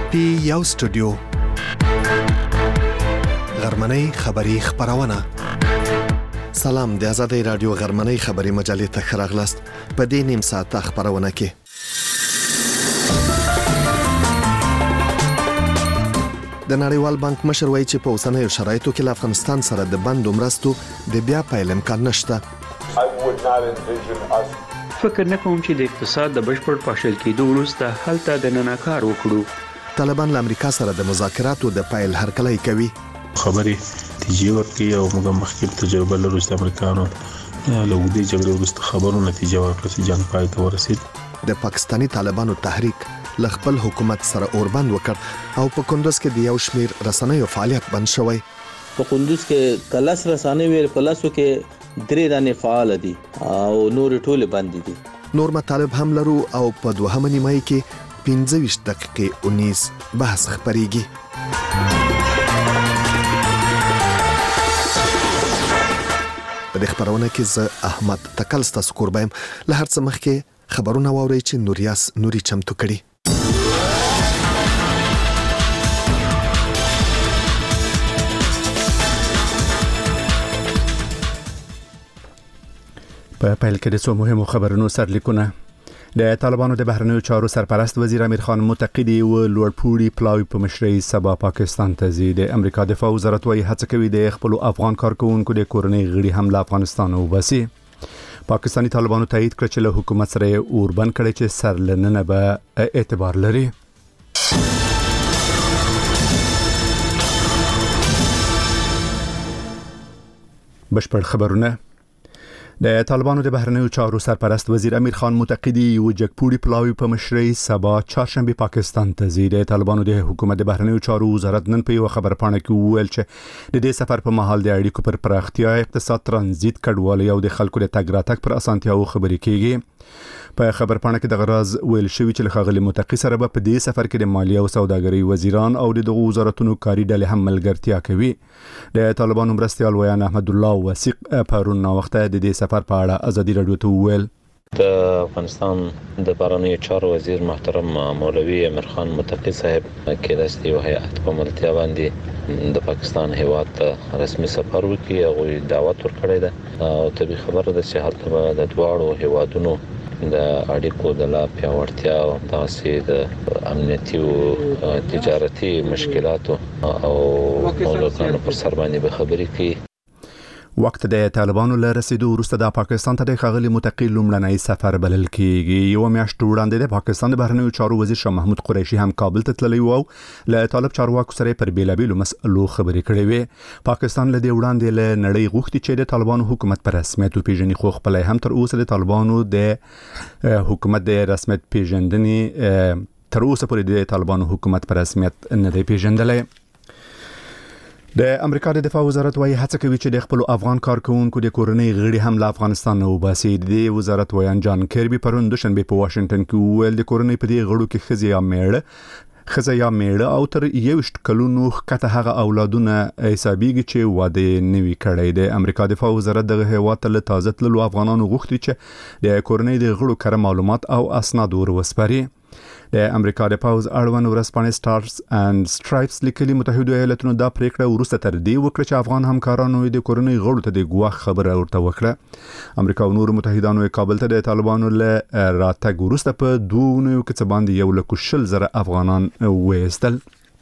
پی یو سټوډیو غرمنۍ خبری خبرونه. سلام، د آزادۍ رادیو غرمنۍ خبری مجلې ته خراغلاست. په دې نیم ساعت خبرونه کې د نړیوال بانک مشر وایي چې په اوسنیو شرایطو کې له افغانستان سره د بندو مرستو د بیا پیل امکان نشته. فکر نه کوم چې د اقتصاد د بشپړ پاشل کېدو وروسته هلته د نن کار وکړو. طالبان له امریکا سره د مذاکراتو د پیل هرکلی کوي. خبرې نتیجه ورکړي او موږ مخکې تجربه لرو چې امریکایانو له دې جګړې وروسته خبرو نتیجه ورکړه چې جنگ پای ته ورسید. د پاکستاني طالبانو تحریک له خپل حکومت سره اوربند وکړ او په کندوز کې د یو شمیر رسنیو فعالیت بند شوی. په کندوز کې کلاس رسنۍ ویل پلاسو کې درې دانې فعال دي او نور ټول بند دي. نور مطالب هم لرو او په دوهمه نیمه کې 25 دقیقې 19 بحث خبريږي. په دې خبرونه کې زه احمد تکل ستاسو قربایم. له هر څه مخکې خبرونه واورئ چې نوریاس نوري چمتو کړي. په پیل کې د څو مهمو خبرونو سرلیکونه. د طالبانو د بهرنیو چارو سرپرست وزیر امیر خان متقی و لوړپوړي پلاوی په مشرۍ سبا پاکستان ته ځي. د امریکا دفاع وزارت وايي هڅه کوي د خپل افغان کارکونکو د کورنۍ غړي هم له افغانستان وباسي. پاکستاني طالبانو تایید کړ چې له حکومت سره اوربند کړي چې سرلننه به اعتبار لري. بشپړ خبرونه. د طالبانو د بهرنیو چارو سرپرست وزیر امیر خان متقی و جګپوړي پلاوی په مشرۍ سبا چهارشنبه پاکستان ته ځي. د طالبانو د حکومت د بهرنیو چارو وزارت نن په یو خبرپاڼه کې وویل چې د دې سفر په مهال د اړیکو پر پراختیا، اقتصاد، ترانزیت، کډوالۍ او د خلکو د تګ راتګ پر اسانتیاو خبرې کیږي. په خبرپاڼه کې د غراز ویل شوی چې ښاغلي متقی سره په دې سفر کې د مالیه او سوداګرۍ وزیران او د دغو وزارتونو کاری ډلې هم ملګرتیا کوي. د طالبانو مرستيال ویان احمد الله وثیق پرون وخت د دې سفر په اړه ازادي رادیو ته وویل. د افغانستان د بهرنیو چارو وزیر محترم مولوی امیر خان متقی صاحب کې د یو هیئت په ملتیا باندې د پاکستان هیواد ته رسمي سفر وکړي او دعوت ورکړی ده او طبي خبره ده چې هلته د دواړو هیوادونو د اړیکو د لا پیاوړتیا او تاسو د امنیتي او تجارتي مشکلاتو او موضوعاتو پر سر باندې به خبرې کوي. وخت د طالبانو له رسیدو وروسته د پاکستان ته د ښاغلي متقی لومړنی سفر بلل کیږي. یو میاشت وړاندې د پاکستان د بهرنیو چارو وزیر شاه محمود قریشي هم کابل ته تللی و او له طالب چارواکو سره پر بیلابیلو مسئلو خبرې کړې وې. پاکستان له دې وړاندې له نړۍ غوښتي چې د طالبانو حکومت پر رسمیت پیژني، خو خپل هم تر اوسه د طالبانو د حکومت د رسمیت پیژندنې تر اوسه پورې د طالبانو حکومت پر رسمیت نه دی پیژندلی. د امریکا د دفاع وزارت وايي هڅه کوي چې د خپل افغان کارکونکو د کورنۍ غړي هم له افغانستان نه وباسي. د وزارت ویان جان کیربي پرون دوشنبه په واشنگټن کې ویل د کورنۍ په دې غړو کې خزه یا میړه او تر 21 کلونو ښکته هغه اولادونه حسابيږي چې واده نوي کړي. د امریکا دفاع وزارت دغه هیواد له تازه تللو افغانانو غوښتي چې د کورنۍ د غړو کره معلومات او اسناد ورسپاري. د امریکا د پاوز اړوند ورسپانې سټارز اند سټرایپس لیکلي متحده ایالاتونو دا پریکړه ورسته تر دې وکړه چې افغان همکارانو د کورنۍ غړو ته د ګواښ خبره ورته وکړه. امریکا او نور متحدانو کابل ته د طالبانو له راتګ ورسته په 2 نوو کې څه باندې 1,000 افغانان وېستل.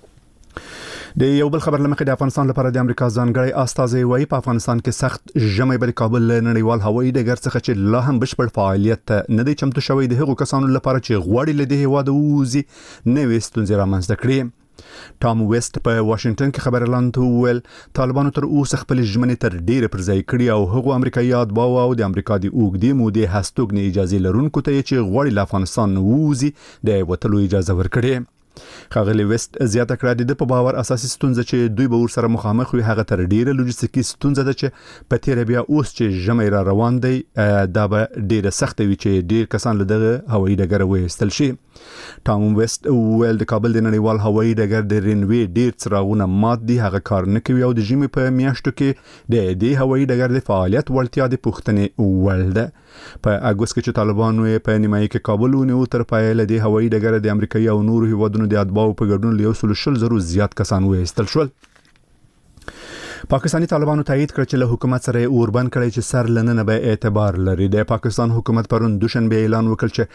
د یو بل خبر لمخې د افغانستان لپاره د امریکا ځانګړی استازی وايي په افغانستان کې سخت ژمي بل کابل نړیوال هوایي ډګر څخه چې لا هم بشپړ فعالیت نه دی چمتو شوی د هغو کسانو لپاره چې غواړي له دې هیواده ووځي نوې ستونزې رامنځته کړي. ټام ویسټ په واشنگټن کې خبر اعلان وکړ طالبانو تر اوسه خپل ژمنې تر ډیره پر ځای کړي او هغو امریکایي اتباع او د امریکا د اوګدې مودې هستوګنې اجازه لرونکو ته چې غواړي له افغانستان ووځي د وټلو اجازه ورکړي. ښاغلي ویسټ زیاته کړه د په باور اساسي ستونزه چې دوی به ور سره مخامخ وي هغه تر ډیره لوجستیکي ستونزه ده چې په تیر بیا اوس چې ژمي را روان دی دا به ډیره سخت وي چې ډیر کسان له دغه هوایي ډګر وېستل شي. ټام ویسټ ویل د کابل د نړیوال هوایي ډګر د رنوي ډیر څراغونه مات دي، هغه کار نه کوي او د ژمي په میاشتو کې د دې هوایي ډګر د فعالیت وړتیا د پوښتنې وړ ده. په اګوست کې چې طالبانو په نیمایي کې کابل ونیو تر پایه د هوایي ډګر د امریکایي او نورو هیوادونو طالبانو د اتباعو په ګډون له 120,000 زیات کسان وایستل شول. پاکستانی طالبانو تایید کړ چې له حکومت سره اوربند کړي چې سر لننه به اعتبار لري. د پاکستان حکومت پرون دوشنبه اعلان وکړ چې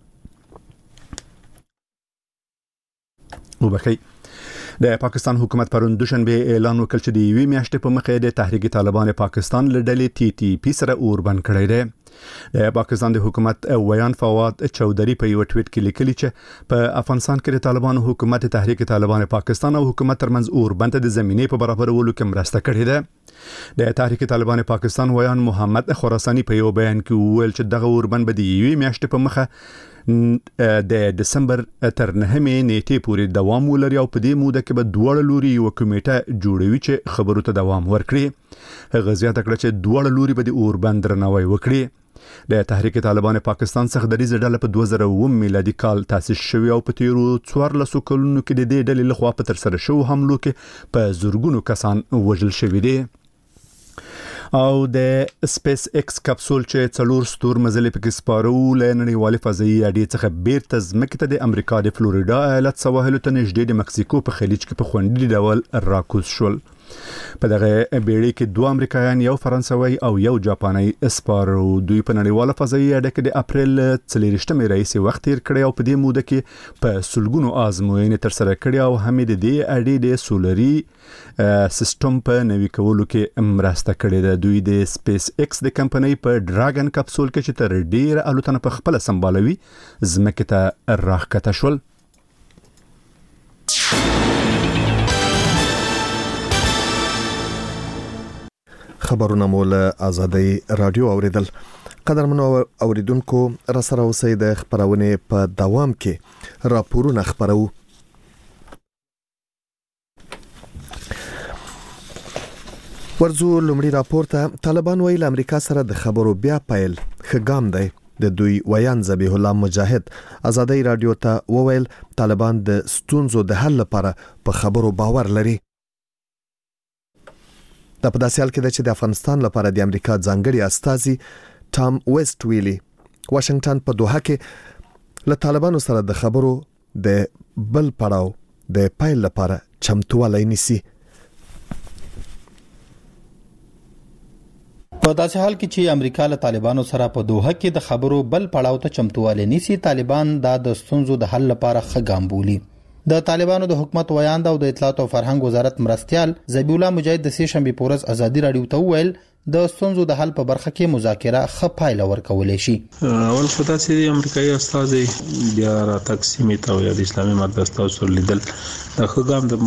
د پاکستان حکومت پرون دوشنبه اعلان وکړ چې د یوې میاشتې په مخ د تحریک طالبان پاکستان له ډلې TTP سره اوربند کړی دی. د پاکستان د حکومت ویان فواد چودري په یو ټویټ کې لیکلي چې په افغانستان کې د طالبانو حکومت تحریک طالبان پاکستان او حکومت ترمنځ اوربند د زمینې په برابرولو کې مرسته کړې ده. د تحریک طالبان پاکستان ویان محمد خراسانی په یو بیان کې وویل چې دغه اوربند به د یوې میاشتې په مخ د دسمبر تر 9 نیټې پورې دوام ولري او په دې موده کې به دواړه لوري یو کمیټه جوړوي چې خبرو ته دوام ورکړي. هغه زیاته کړه چې دواړه لوري به د اوربند درناوی وکړي. د تحریک طالبان پاکستان څخه د ریزه ډله په 2009 میلادي کال تاسیس شوی او په تیرو 14 کلونو کې د دې ډلې لخوا په تر سره شو حملو کې په زورګونو کسان وژل شوی دي. او د سپیس ایکس کپسول چې 4 ستور مزلې پکې سپارو لنړیوالې فضایي اډې څخه بیرته ځمکې ته د امریکا د فلوریدا ایالت سواحل ته نږدې د مکسیکو په خلیج کې په خوندي ډول راکوز شول. په دغه بیړۍ کې 2 امریکایان، یو فرانسوي او یو جاپاني سپارو. دوی په نړیواله فضایي اډه کې د اپریل 24 رئیس وخت تیر کړی او په دې موده کې په سلګونو آزموینې تر سره کړې او هم د دې اډې د سولري سیستم په نوي کولو کې مرسته کړې ده. دوی د سپیس ایکس د کمپنۍ په ډراګن کپسول کې چې تر ډیره الوتنه په خپل سمبالوي ځمکې ته راښکته شول. خبرونه مول آزادۍ رادیو اوریدل. قدرمنو اوریدونکو را سره اوسئ د خبرونه په دوام کې راپورونه خبرو. ورزو لومړی راپورته طالبان ویل امریکا سره د خبرو بیا پیل خګام دی. د دوی ویان ذبیح الله مجاهد آزادۍ رادیو ته وویل طالبان د ستونزو د حل لپاره په خبرو باور لري. د په داسې حال کې چې د افغانستان لپاره د امریکا ځانګړي استازي ټام ویسټ ویلي واشنگټن په دوحه کې له طالبانو سره د خبرو د بل پړاو د پایل لپاره چمتووالی نیسي. په داسې حال کې چې امریکا له طالبانو سره په دوحه کې د خبرو بل پړاو ته چمتووالی نیسي، طالبان د ستونزو د حل لپاره خګام بولي. د طالبانو د حکومت ویاند او د اطلاعات او فرهنګ وزارت مرستيال ذبیح الله مجاهد د سې شنبه پورز ازادي رادیو ته ویل د ستونزو د حل په برخه کې مذاکره خپایله ورکولې شي. اول خدای چې امریکایي استازي بیا را تقسیمې ته یا د اسلامي مرکز تاسو لیدل د خګام د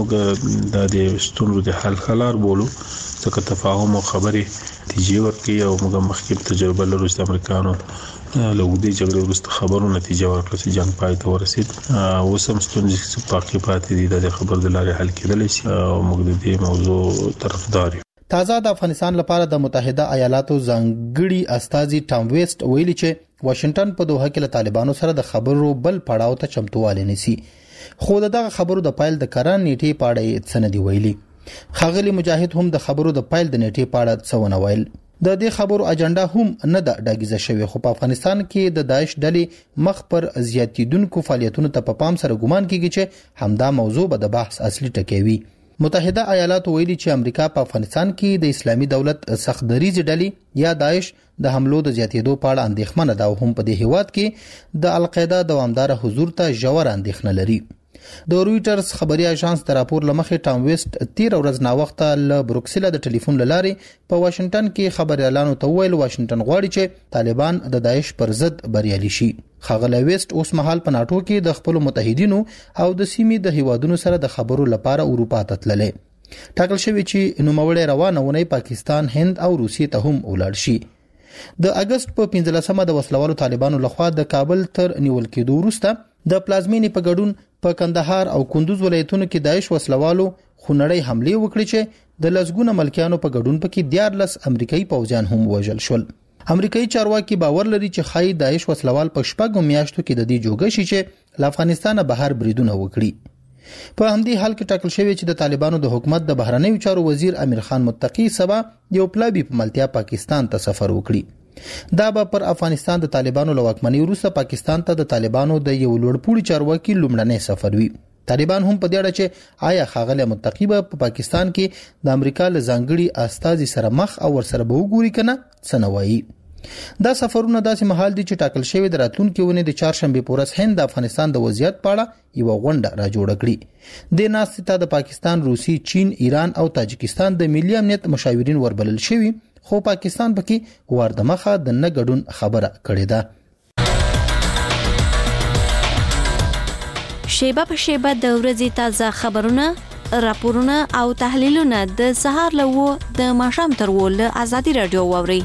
ستونزو د حل خلار بولو ځکه تفاهم او خبرې نتیجې ورکړي او موږ مخکې تجربه لرو چې امریکانو لوګدي جګړې وروسته خبرو نتیجه ورکړه چې جنگ پای ته ورسید. اوسم ستونزې چې باقي پاتې دي د خبر د لارې حل کېدلی شي او موږ د دې موضوع طرفدار یو. تازه د افغانستان لپاره د متحده ایالاتو ځانګړي استازي ټام ویسټ ویلي چې واشنگټن په دوحه کې له طالبانو سره د خبرو بل پړاو ته چمتووالی نیسي، خو دغه خبرو د پایل د قرار نیټې په اړه څه نه دی ویلي. ښاغلي مجاهد هم د خبرو د پایل د نیټې په اړه څه ونه ویل. د دې خبرو اجنډا هم نه د ډاګیزه شوی، خو په افغانستان کې د داعش ډلې مخ پر زیاتیدونکو فعالیتونو ته په پام سره ګومان کیږي چې همدا موضوع به د بحث اصلي ټکی وي. متحده ایالات ویلي چې امریکا په افغانستان کې د اسلامي دولت سختدریز ډلې یا داعش د حملو د زیاتیدو په اړه اندېښمنه ده او هم په دې هیواد کې د القاعده دوامدار حضور ته ژور اندېښنه لري. د رويټرز خبري اژانس د راپور لمخې ټام ویسټ 13 ورځ نا وخت له بروکسل د ټلیفون لاري په واشنگټن کې خبريالانو ته ویل واشنگټن غواړي چې طالبان د داعش پر ضد بریالي شي. خغله ویسټ اوس مهال په ناتو کې د خپل متحدینو او د سیمې د هیوادونو سره د خبرو لپاره اروپا ته تللې. ټاکل شوی چې نوموړی روانه ونی پاکستان، هند او روسیې ته هم ولاړ شي. د اگست په 15مه د وسلوالو طالبانو لخوا د کابل تر نیول کېدو وروسته د پلازمینې په ګډون په کندهار او کندوز ولایتونو کې داعش وسلوالو خونړی حمله وکړي چې د لسګونه ملکیانو په ګډون پکې 14 امریکایي پوځیان هم وژل شول. امریکایي چارواکي باور لري چې خای داعش وسلوال په شپږو میاشتو کې د دې جوګه شي چې له افغانستانه بهر بریدونه وکړي. په همدې حال کې ټاکل شوی چې د طالبانو د حکومت د بهرنیو چارو وزیر امیر خان متقی سبا یو پلابي په ملتیا پاکستان ته سفر وکړي. دا به پر افغانستان د طالبانو له واکمنۍ وروسته پاکستان ته د طالبانو د یو لوړپوړي چارواکي لومړنی سفر وي. طالبان هم په دې اړه چې آیا ښاغلی متقی په پاکستان کې د امریکا له ځانګړي استازي سره مخ او ورسره به وګوري کنه سنوي. دا سفرونه داسې مهال دي چې ټاکل شوی د راتلونکي ونې د چهارشنبه پورس هند د افغانستان د وضعیت په اړه یو غونډه را جوړه کړي. د ناستې ته د پاکستان، روسي، چین، ایران او تاجکستان د ملي امنیت مشاورین وربلل شوي، خو پاکستان پکې واردمخه د نه ګډون خبره کړې ده. شیبه په شیبه د ورځې تازه خبرونه، راپورونه او تحلیلونه د سهار له 9 د ماښام تر 10 له ازادي رادیو واوري.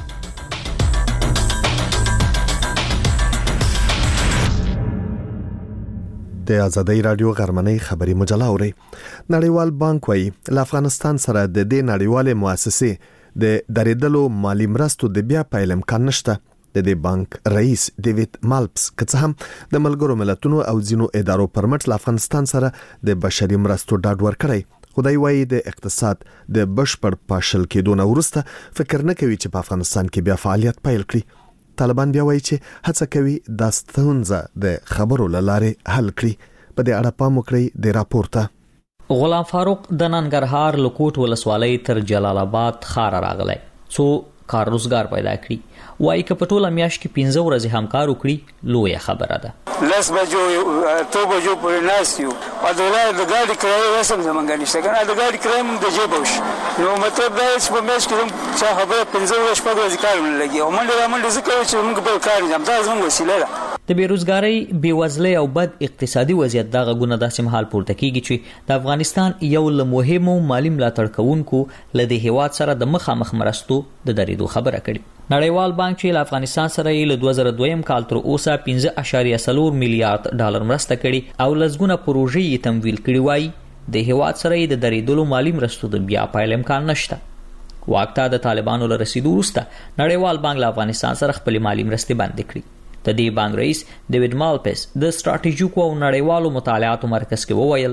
د ازادي رادیو غرمنۍ خبري مجله اوري. نړیوال بانک وايي له افغانستان سره د دې نړیوالې مؤسسې د درېدلو مالی مرستو د بیا پیل امکان نشته. د دې بانک رئیس ډیوډ مالپس که هم د ملګرو ملتونو او ځینو ادارو پرمټ له افغانستان سره د بشري مرستو ډاډ ورکړی، خدای وایي د اقتصاد د بشپړ پاشل کېدو نه وروسته فکر نه کوي چې په افغانستان کې بیا فعالیت پیل کړي. طالبان بیا وایي چې هڅه کوي د ستونزه د خبرو لاره حل کړي. په دې اړه پام وکړئ د راپور ته. غلام فاروق د ننګرهار لکوټ ولسوالۍ تر جلال آباد خار راغلی، څو کار روزګار پیدا کړی. وایي که په ټوله میاشت کې 15 ورځې هم کار وکړي لویه خبره ده. لس بجو 2 بجو پورې ناست یو او د ګاډي کرایه وسم زمونږ نشته کنه، د ګاډي کرایه موږ د جیب وش نو مطلب دا چې په میاشت کې چې خبره 15 ورځې شپږ ورځې کار نه لګي او منډه ځکه چې موږ په کار نه دا زموږ وسیله ده. د بیروزګاری، بیوزلۍ او بد اقتصادي وضعیت دغه غونه داسې مهال پورته کیږي چې د افغانستان یو له مهمو مالی ملاتړ کوونکو له د هیواد سره د مخامخ مرستو د درېدو خبره کړي. نړیوال بانک چې له افغانستان سره له 2002 کال تر اوسه 15.4 میلیارډ ډالر مرسته کړي او لزګونه پروژې تمویل کړي، وایي د هیواد سره د درېدلو مالی مرستو د بیا پیل امکان نشته. واکته د طالبانو له رسیدو وروسته نړیوال بانک له افغانستان سره خپل مالی مرستې بندې کړي. د دې بانک رئیس ډیوډ مالپس د ستراتیژیکو او نړیوالو مطالعاتو مرکز کې وویل،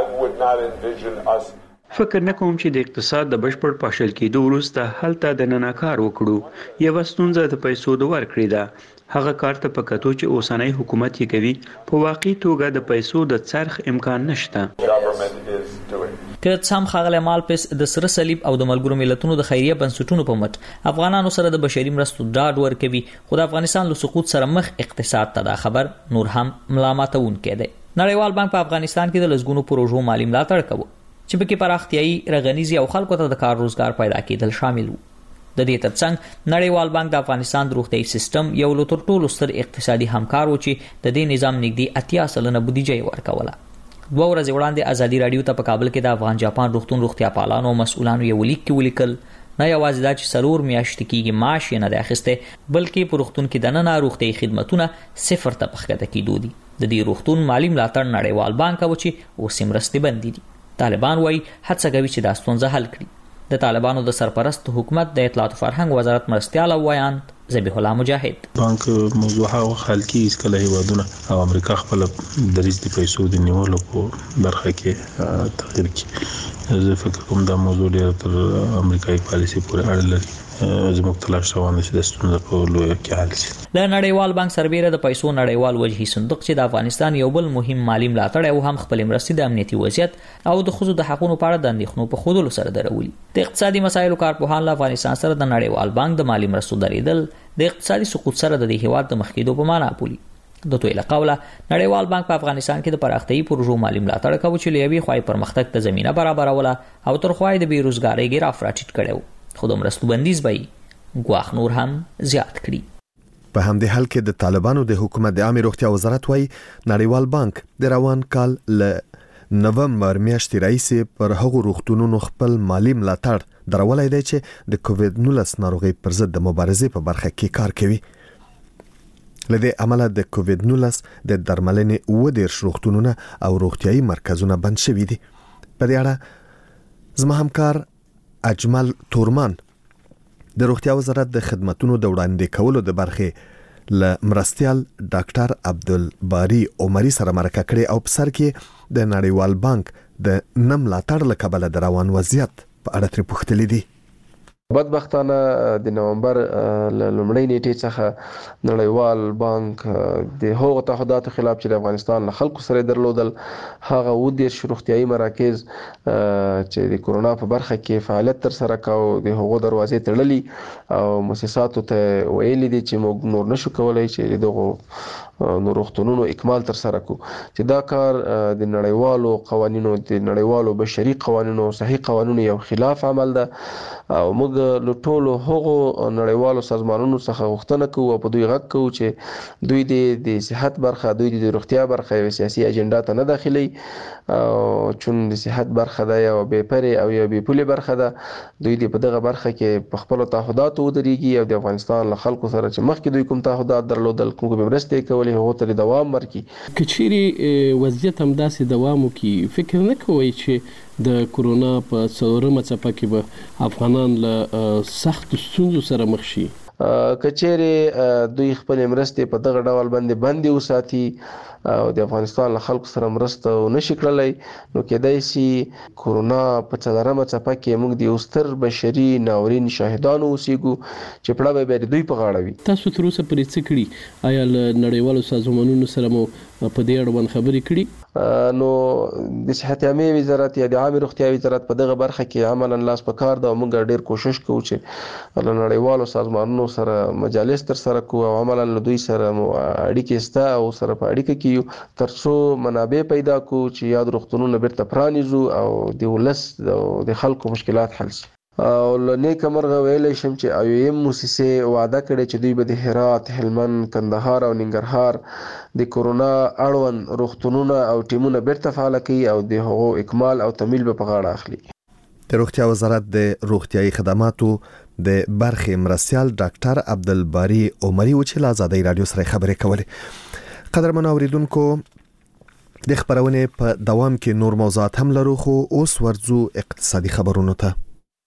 فکر نه کوم چې د اقتصاد د بشپړ پاشل کېدو وروسته هلته د نن کار وکړو. یو ستونزه د پیسو د ورکړې ده. هغه کار ته په کتو چې اوسنۍ حکومت یې کوي، په واقعي توګه د پیسو د څرخ امکان نشته. که څم ښاغلی مالپس د سره صلیب او د ملګرو ملتونو د خیریه بنسټونو په مټ افغانانو سره د بشري مرستو ډاډ ورکوي، خو د افغانستان له سقوط سره مخ اقتصاد ته دا خبر نور هم ملامتونکی دی. نړیوال بانک په افغانستان کې د لزګونو پروژو مالی ملاتړ کوي چې پکې پراختیایي، رغنیزي او خلکو ته د کار روزګار پیدا کېدل شامل وو. د دې ترڅنګ نړیوال بانک د افغانستان د روغتیايي سیستم یو له تر ټولو ستر اقتصادي همکار و چې د دې نظام نږدې 80% بودیجه یې ورکوله. 2 ورځې وړاندې ازادي رادیو ته په کابل کې د افغان جاپان روغتون روغتیا پالانو او مسؤلانو یو لیک کې ولیکل، نه یوازې دا چې 4 میاشتې کېږي معاش یې نه دی اخیستی، بلکې په روغتون کې دننه روغتیايي خدمتونه 0 ته پښکته کېدو دي. د دې روغتون مالی ملاتړ نړیوال بانک کوي چې اوس یې مرستې بندې دي. طالبان وایي هڅه کوي چې دا ستونزه حل کړي. د طالبانو د سرپرست حکومت د اطلاعات او فرهنګ وزارت مرستیال او وایاند ذبیح الله مجاهد، بانک موضوع هغه حل کې اسکله هیوادونه او امریکا خپل دریځ د پیسو د نیولو په برخه کې تغیر کړي. زه فکر کوم دا موضوع ډېر تر امریکایي پالیسي پورې اړه لري. زموږ تلاش روان دي چې د ستونزو په لویه کې حل شي. له نړیوال بانک سربېره د پیسو نړیوال وجهي صندوق چې د افغانستان یو بل مهم مالی ملاتړ او هم خپل مرستې د امنیتي وضعیت او د ښځو د حقوقو په اړه د اندېښنو په ښودلو سره درولي. د اقتصادي مسایلو کارپوهان له افغانستان سره د نړیوال بانک د مالی مرستو درېدل د اقتصادي سقوط سره د هیواد د مخ کېدو په معنا بولي. د دوی له قوله نړیوال بانک په افغانستان کې د پراختیایي پروژو مالی ملاتړ کوي چې له یوې خوا پرمختګ ته زمینه برابروله او تر خوا د بیروزګارۍ ګراف راټیټ کړو، خو د مرستو بندیز به ګواښ نور هم زیات کړي. په همدې حال کې د طالبانو د حکومت د عامه روغتیا وزارت وايي نړیوال بانک د روان کال ل نومبر میاشتې راهیسې پر هغو روغتونونو خپل مالی ملاتړ درولای دی چې د کووډ-19 ناروغۍ پر ضد د مبارزې په برخه کې کار کوي. لدې عمله د کووډ-19 د درملنې 20 روغتونونه او روغتیايي مرکزونه بند شوي دي. په دې اړه زما همکار اجمل تورمان د روغتیا وزارت د خدماتو د وړاندې کولو د برخې ل مرستيال ډاکټر عبدالباری عمری سره مرکه کړې او په سر کې د نړیوال بانک د نم ملاتړ له کبله د روان وضعیت په اړه تر پوښتلې دي. بدبختانه د نومبر لومړۍ نیټې څخه نړیوال بانک د هغو تعهداتو خلاف چې د افغانستان له خلکو سره درلودل هغه 10 روغتیايي مراکز چې د کورونا په برخه کې فعالیت تر سره کاوه د هغو دروازې تړلې او مؤسساتو ته ویلي دي چې موږ نور نشو کولای چې دغه نور روغتونونو اکمال تر سره کو چې دا کار د نړیوالو قوانینو د نړیوالو بشري قوانینو صحیح قوانینو یو خلاف عمل ده او موږ له ټولو هغو نړیوالو سازمانونو څخه غوښتنه کوو او په دوی غږ کوو چې دوی د صحت برخه دوی د روغتیا برخه یو سیاسي اجنډا ته نه داخلي او چون د صحت برخه ده یو بې پرې او یو بې پولې برخه ده دوی د په دغه برخه کې په خپل تعهداتو ودرېږي او د افغانستان له خلکو سره چې مخکې دوی کوم تعهدات درلودل کوم به مرستې کولې هغو ته دوام ورکړي کچېرې وضعیت همداسې دوام وکړي فکر نه کوئ چې د کورونا په څلورمه څپه کې به افغانان له سختو ستونزو سره مخ شي کچېرې دوی خپل مرستې په دغه ډول باندې وساتي او د افغانستان له خلکو سره مرسته نشي کړلای نو کېدای شي کورونا په څلورمه څپه کې موږ د یو ستر بشري ناورین شاهدانو اوسېږو چې پړه به دوی په غاړه وي. تاسو تر اوسه پرې څه کړي؟ آیا له نړیوالو سازمانونو سره مو په دې اړوند خبرې کړي؟ نو د صحت عامه وزارت یا د عامه روغتیا وزارت په دغه برخه کې عملاً لاس په کار ده او موږ ډېر کوشش کوو چې له نړیوالو سازمانونو سره مجالس تر سره کوو او عملاً له دوی سره اړیکې سته او سره په اړیکه کې ترڅو منابع پیدا کو چې یاد روغتونونه بیرته پرانیزو او د ولس او د خلکو مشکلات حل شي. او لنیک مرغه ویلې شم چې IOM موسسه وعده کړې چې دوی به د هرات، هلمند، کندهار او ننګرهار د کورونا اړوند روغتونونه او ټیمونه بیرته فعال کړي او د هغو اکمال او تمویل به په غاړه اخلي. د روغتیا وزارت د روغتیايي خدماتو د برخې مرستیال ډاکټر عبدالباری عمری و چې له آزادۍ رادیو سره خبرې کولې. قدرمن اوریدونکو د خبرونې په دوام کې نور موضوعات هم لرو خو اوس ورځو اقتصادي خبرونو ته.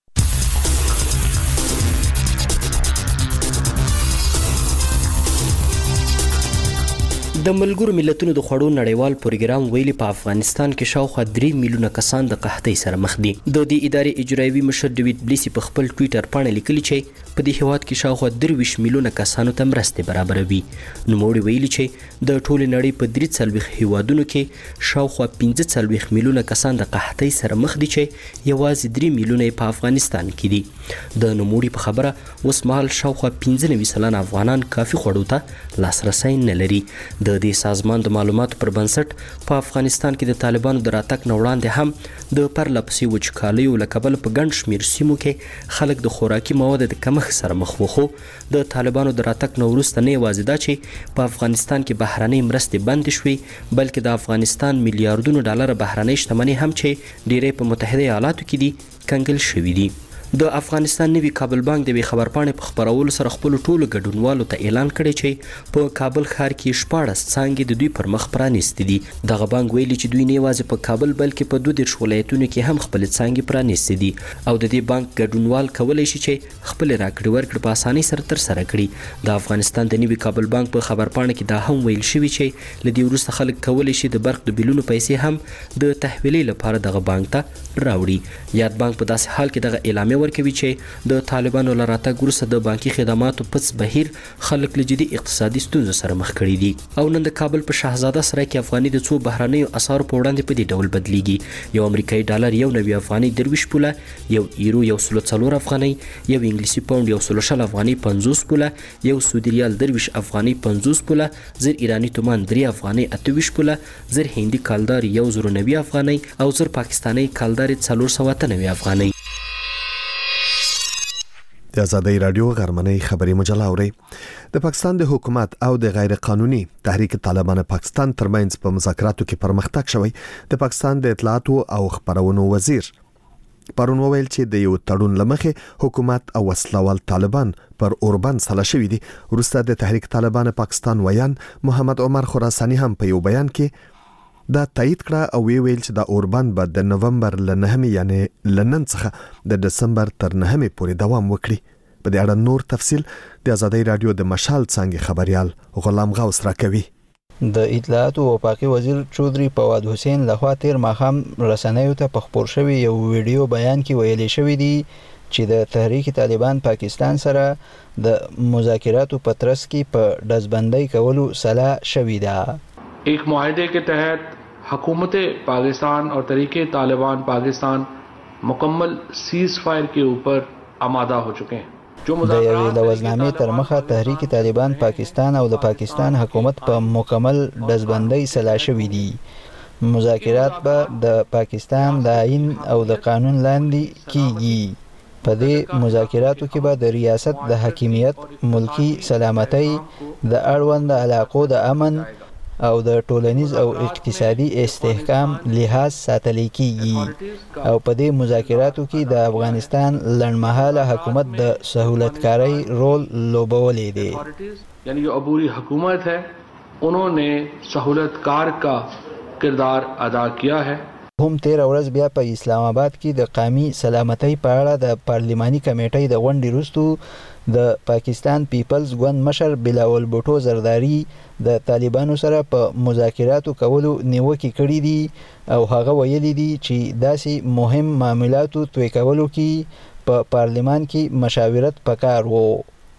د ملګرو ملتونو د خوړو نړیوال پروګرام ویلي په افغانستان کې شاوخوا 3 میلیونه کسان د قحطۍ سره مخ دي. د دې ادارې اجرایوي مشر ډیوډ بلیسی په خپل ټوئیټر باندې لیکلي چې په دې هیواد کې شاوخوا 23 میلیونه کسانو ته مرستې برابروي. نوموړي ویلي چې د ټول نړۍ په 43 هیوادونو کې شاوخوا 45 میلیونه کسان د قحطۍ سره مخ دي چې یوازې 3 میلیونه په افغانستان کې دي. د نوموړي په خبره اوس مهال شاوخوا 95 سلنه افغانان کافي خوړو ته لاسرسي نه لري. د دې سازمان د معلوماتو پر بنسټ په افغانستان کې د طالبانو د راتګ نه وړاندې هم د پرلپسې وچکالیو له کبله په ګڼ شمېر سیمو کې خلک د خوراکي موادو د کمښت سره مخ وو. خو د طالبانو د راتګ نه وروسته نه یوازې دا چې په افغانستان کې بهرنۍ مرستې بندې شوې بلکې د افغانستان میلیارډونو ډالر بهرنۍ شتمنۍ هم چې ډېرې په متحده ایالاتو کې دي کنګل شوې دي. د افغانستان نوي کابل بانک د خبرپاڼې په خبرولو سره خپل ټولو ګډونوالو ته اعلان کړی چې په کابل ښار کې 14 څانګې د دوی پر مخ پرانیستې دي. دغه بانک ویلي چې دوی نه یوازې په کابل بلکې په 12 ولایتونو کې هم خپل څانګې پرانیستې دي او د دې بانک ګډونوال کولی شي چې خپل راکړې ورکړې په اسانۍ سره تر سره کړي. د افغانستان د نوي کابل بانک په خبرپاڼه کې دا هم ویل شوی چې لدې وروسته خلک کولی شي د برق د بیلونو پیسې هم د تحویلې لپاره دغه بانک ته راوړي. یاد بانک په داسې حال کې دغه اعلامیه ورکوي چې د طالبانو له راتګ وروسته د بانکي خدماتو پڅ بهیر خلک له جدي اقتصادي ستونزو سره مخ کړي دي. او نن د کابل په شاهزاده سرای کې افغاني د څو بهرنیو اسعارو په وړاندې په دې ډول بدلیږي. یو امریکایي ډالر 1 افغاني 23 پوله، یو یورو 104 افغاني، یو انګلیسي پاوند 160 افغاني 50 پوله، یو سعودي ریال 23 افغاني 50 پوله، زر ایرانی تومان 3 افغاني 28 پوله، زر هندي کالدار 190 افغاني او زر پاکستاني کالدار 490 افغاني. د آزادۍ رادیو غرمنۍ خبري مجله اوري. د پاکستان د حکومت او د غیر قانوني تحریک طالبان پاکستان ترمنځ په مذاکراتو کې پرمختګ شوی. د پاکستان د اطلاعات او خبرونو وزیر پرون وویل چې د یو تړون لمخې حکومت او وسلوال طالبان پر اوربند سلا شوی دي. وروسته د تحریک طالبان پاکستان ویان محمد عمر خراساني هم په یو بیان کې دا تایید کړه او ویل چې دا اوربند به د نومبر ل 9 یعنی لنن څخه د دسمبر تر 9 پورې دوام وکړي. په دې اړه نور تفصیل د آزادۍ رادیو د مشال څنګه خبريال غلام غوث راکوي. د اطلاعات او وفاقي وزیر چودري فواد حسین لخوا تیر ماښام رسنیو ته په خبر شوی یو ویډیو بیان کې ویلي شوی دی چې د تحریک طالبان پاکستان سره د مذاکراتو په ترڅ کې په ډزبندۍ کولو سلا شوې ده. एक मुआहदे के तहत हुकूमत पाकिस्तान और तहरीक तालिबान पाकिस्तान मुकम्मल सीज फायर के ऊपर आमादा हो चुके हैं. د یوې لوزنامې تر مخه تحریک طالبان پاکستان او د پاکستان حکومت په مکمل ډزبندۍ سلا شوي دي. مذاکرات به د پاکستان د آئین او د قانون لاندې کیږي. په دې مذاکراتو کې به د ریاست د حاکمیت، ملکی سلامتۍ، د اړوند علاقو د امن او د ټولنیز او اقتصادي استحکام لحاظ ساتل کیږي. او په دې مذاکراتو کې د افغانستان لنډمهاله حکومت د سہولتکارۍ رول لوبولې دی. یعنی جو عبوری حکومت ہے انہوں نے سہولتکار کا کردار ادا کیا ہے. هم تیر ورځ بیا په اسلام آباد کې د قومي سلامتۍ په اړه د پارلماني کمیټې د غونډې وروسته د پاکستان پیپلز ګوند مشر بلاول بوټو زرداری د طالبانو سره په مذاکراتو کولو نیوکې کړې دي او هغه ویلي دي چې داسې مهم معاملاتو توی کولو کې په پارلمان کې مشاورت پکار وو.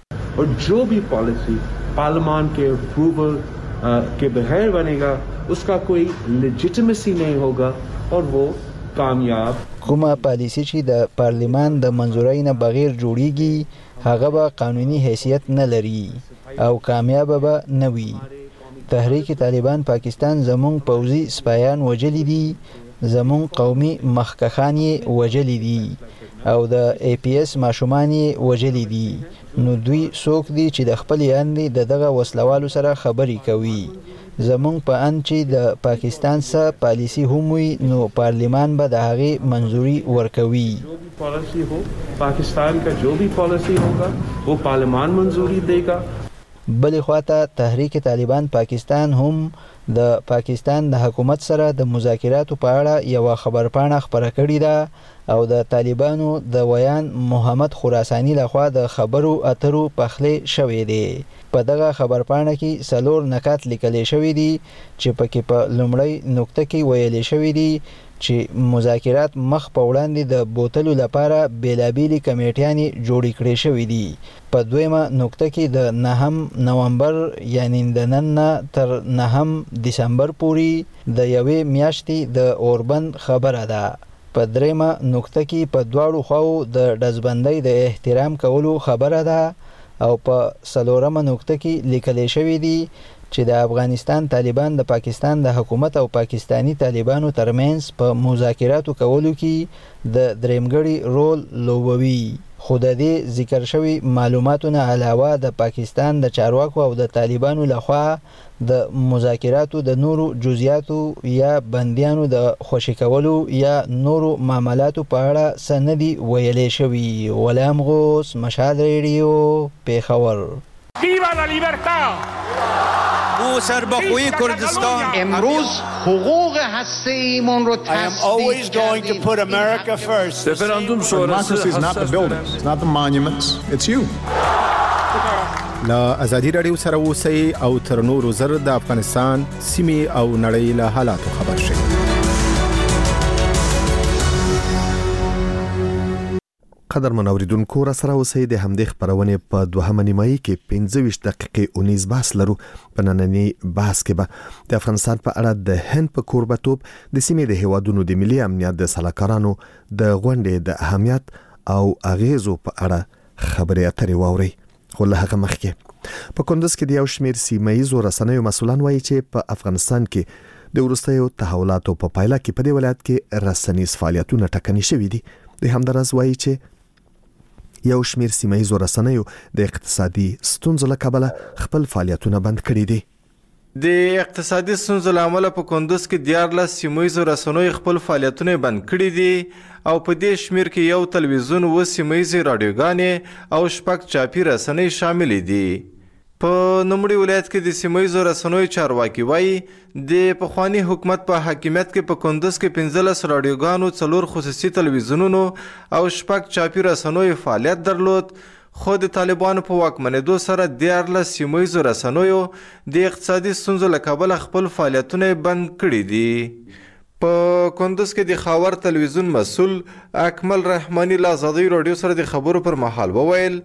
और जो भी पॉलिसी पार्लियामेंट के अप्रूवल के बगैर बनेगा उसका कोई लेजिटिमेसी नहीं होगा और वो कामयाब. کومه پالیسی چې د پارلمان د منظورۍ نه بغیر جوړیږي هغه به قانوني حیثیت نه لري او کامیاب به نه وي. تحریک طالبان پاکستان زموږ پوځي سپایان وجلی دي، زموږ قومي مخکخان یې وجلی دي او د ای پی ایس ماشومان یې وجلی دي. نو دوی څوک دي چې د خپل یاندې د دغه وسلوالو سره خبرې کوي. زمونږ په ان چې د پاکستان سره پالیسی هم وي نو پارلیمان به د هغې منظوري ورکوي. पॉलिसी हो पाकिस्तान का जो भी पॉलिसी होगा वो पार्लियामान मंजूरी देगा. بلې خواته تحریک طالبان پاکستان هم د پاکستان د حکومت سره د مذاکراتو په اړه یو خبرپاڼه خبره کړې ده او د طالبانو د ویان محمد خراسانی لخوا د خبرو اترو پخلې شوې دي. په دغه خبرپاڼه کې 4 نکات لیکل شوي دي چې پکې په لومړی نقطه کې ویل شوي دي چې مذاکرات مخ په وړاندې د بوتلو لپاره بیلابېلې کمیټیانې جوړې کړې شوې دي. په دویمه نقطه کې د 9 نومبر یعنی د نن نه تر 9 دسمبر پورې د یوې میاشتې د اوربند خبره ده. په دریمه نقطه کې په دواړو خواو د ډزبندۍ د احترام کولو خبره ده او په 4مه نقطه کې لیکل شوی دی چې د افغانستان طالبان د پاکستان د حکومت او پاکستانی طالبانو ترمنځ په مذاکراتو کولو کې د دریمګړي رول لوبوي. خو د دې ذکر شوی معلوماتو نه علاوه د پاکستان د چارواکو او د طالبانو لخوا د مذاکراتو د نورو جزئیاتو یا بندیانو د خوشی کولو یا نورو معاملاتو په اړه سندي ویلې شوی. غلام غوث، مشهد ریډیو، پیښور. ویوا لا لیبرتا! او سربخوی کردستان امروز حقوق هسته‌ایمون رو I am always going to put America first. Referendum sonrası is not the buildings, it's not the monuments, it's you. لا ازادي رادیو سره اوسئ او تر نورو زر د افغانستان سیمې او نړۍ له حالاتو خبر شئ. قدر منوریدونکو را سره اوسئ د همدې خبرونه په دوهمه نیمایي کې 15 دقیقې 19 بحث لرو. په نننی بحث کې به د افغانستان په اړه د هند په کوربتوب د سیمې د هیوادونو د ملي امنیت د سلاکارانو د غونډې د اهمیت او اغیزو په اړه خبرې اترې واوري. خو له هغه مخکې په کندز کې د یو شمېر سیمه‌یزو رسنیو مسؤلان وایي چې په افغانستان کې د وروستیو تحولاتو په پایله کې په دې ولایت کې رسنیز فعالیتونه ټکني شوي دي. د همدارس وایي چې یو شمېر سیمه‌یزو رسنیو د اقتصادي ستونزو له کبله خپل فعالیتونه بند کړي دي. د اقتصادي ستونزو له امله په کندز کې 14 سیمه‌یزو رسنیو خپل فعالیتونه بند کړي دي او په دې شمېر کې یو تلویزیون و سیمه‌یزې رادیوګانې او 6 چاپي رسنۍ شامل دي. په نوموړي ولایت کې د سیمه‌یزو رسنیو چارواکي وایي د پخوانی حکومت په حاکمیت کې په کندز کې 15 رادیوګانو، 4 خصوصي تلویزیونونو او 6 چاپي رسنیو فعالیت درلود. خو د طالبانو په واکمنېدو سره 14 سیمه‌یزو رسنیو د اقتصادي ستونزو له کبله خپل فعالیتونه بند کړي دي. په کندوز کې د خاور تلویزیون مسول اکمل رحماني له آزادۍ رادیو سره د خبرو پر مهال وویل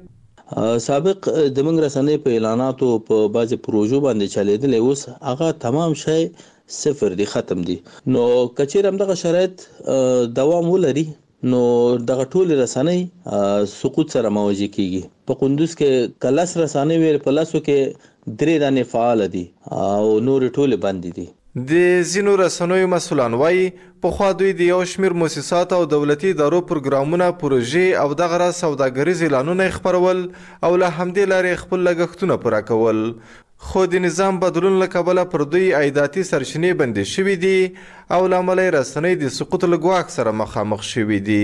سابق د موږ رسنۍ په اعلاناتو په بعضې پروژو باندې چلیدلی، اوس هغه تمام شی صفر دی، ختم دی. نو که چیرې همدغه شرایط دوام ولري نو دغه ټولې رسنۍ سقوط سره مواجه کیږي. په کندوز کې که 10 رسنۍ وي، په 10 کې 3 دانې فعال دي او نور ټولې بندې دي. د ځینو رسنیو مسؤلان وایي پخوا دوی د یو شمېر مؤسسات او دولتي ادارو پروګرامونه، پروژې او دغه راز سوداګریز اعلانونه خپرول او له همدې لارې خپل لګښتونه پوره کول. خو د نظام بدلون له کبله پر دوی عایداتي سرچینې بندې شوي دي او له امله یې رسنۍ د سقوط له ګواښ سره مخامخ شوي دي.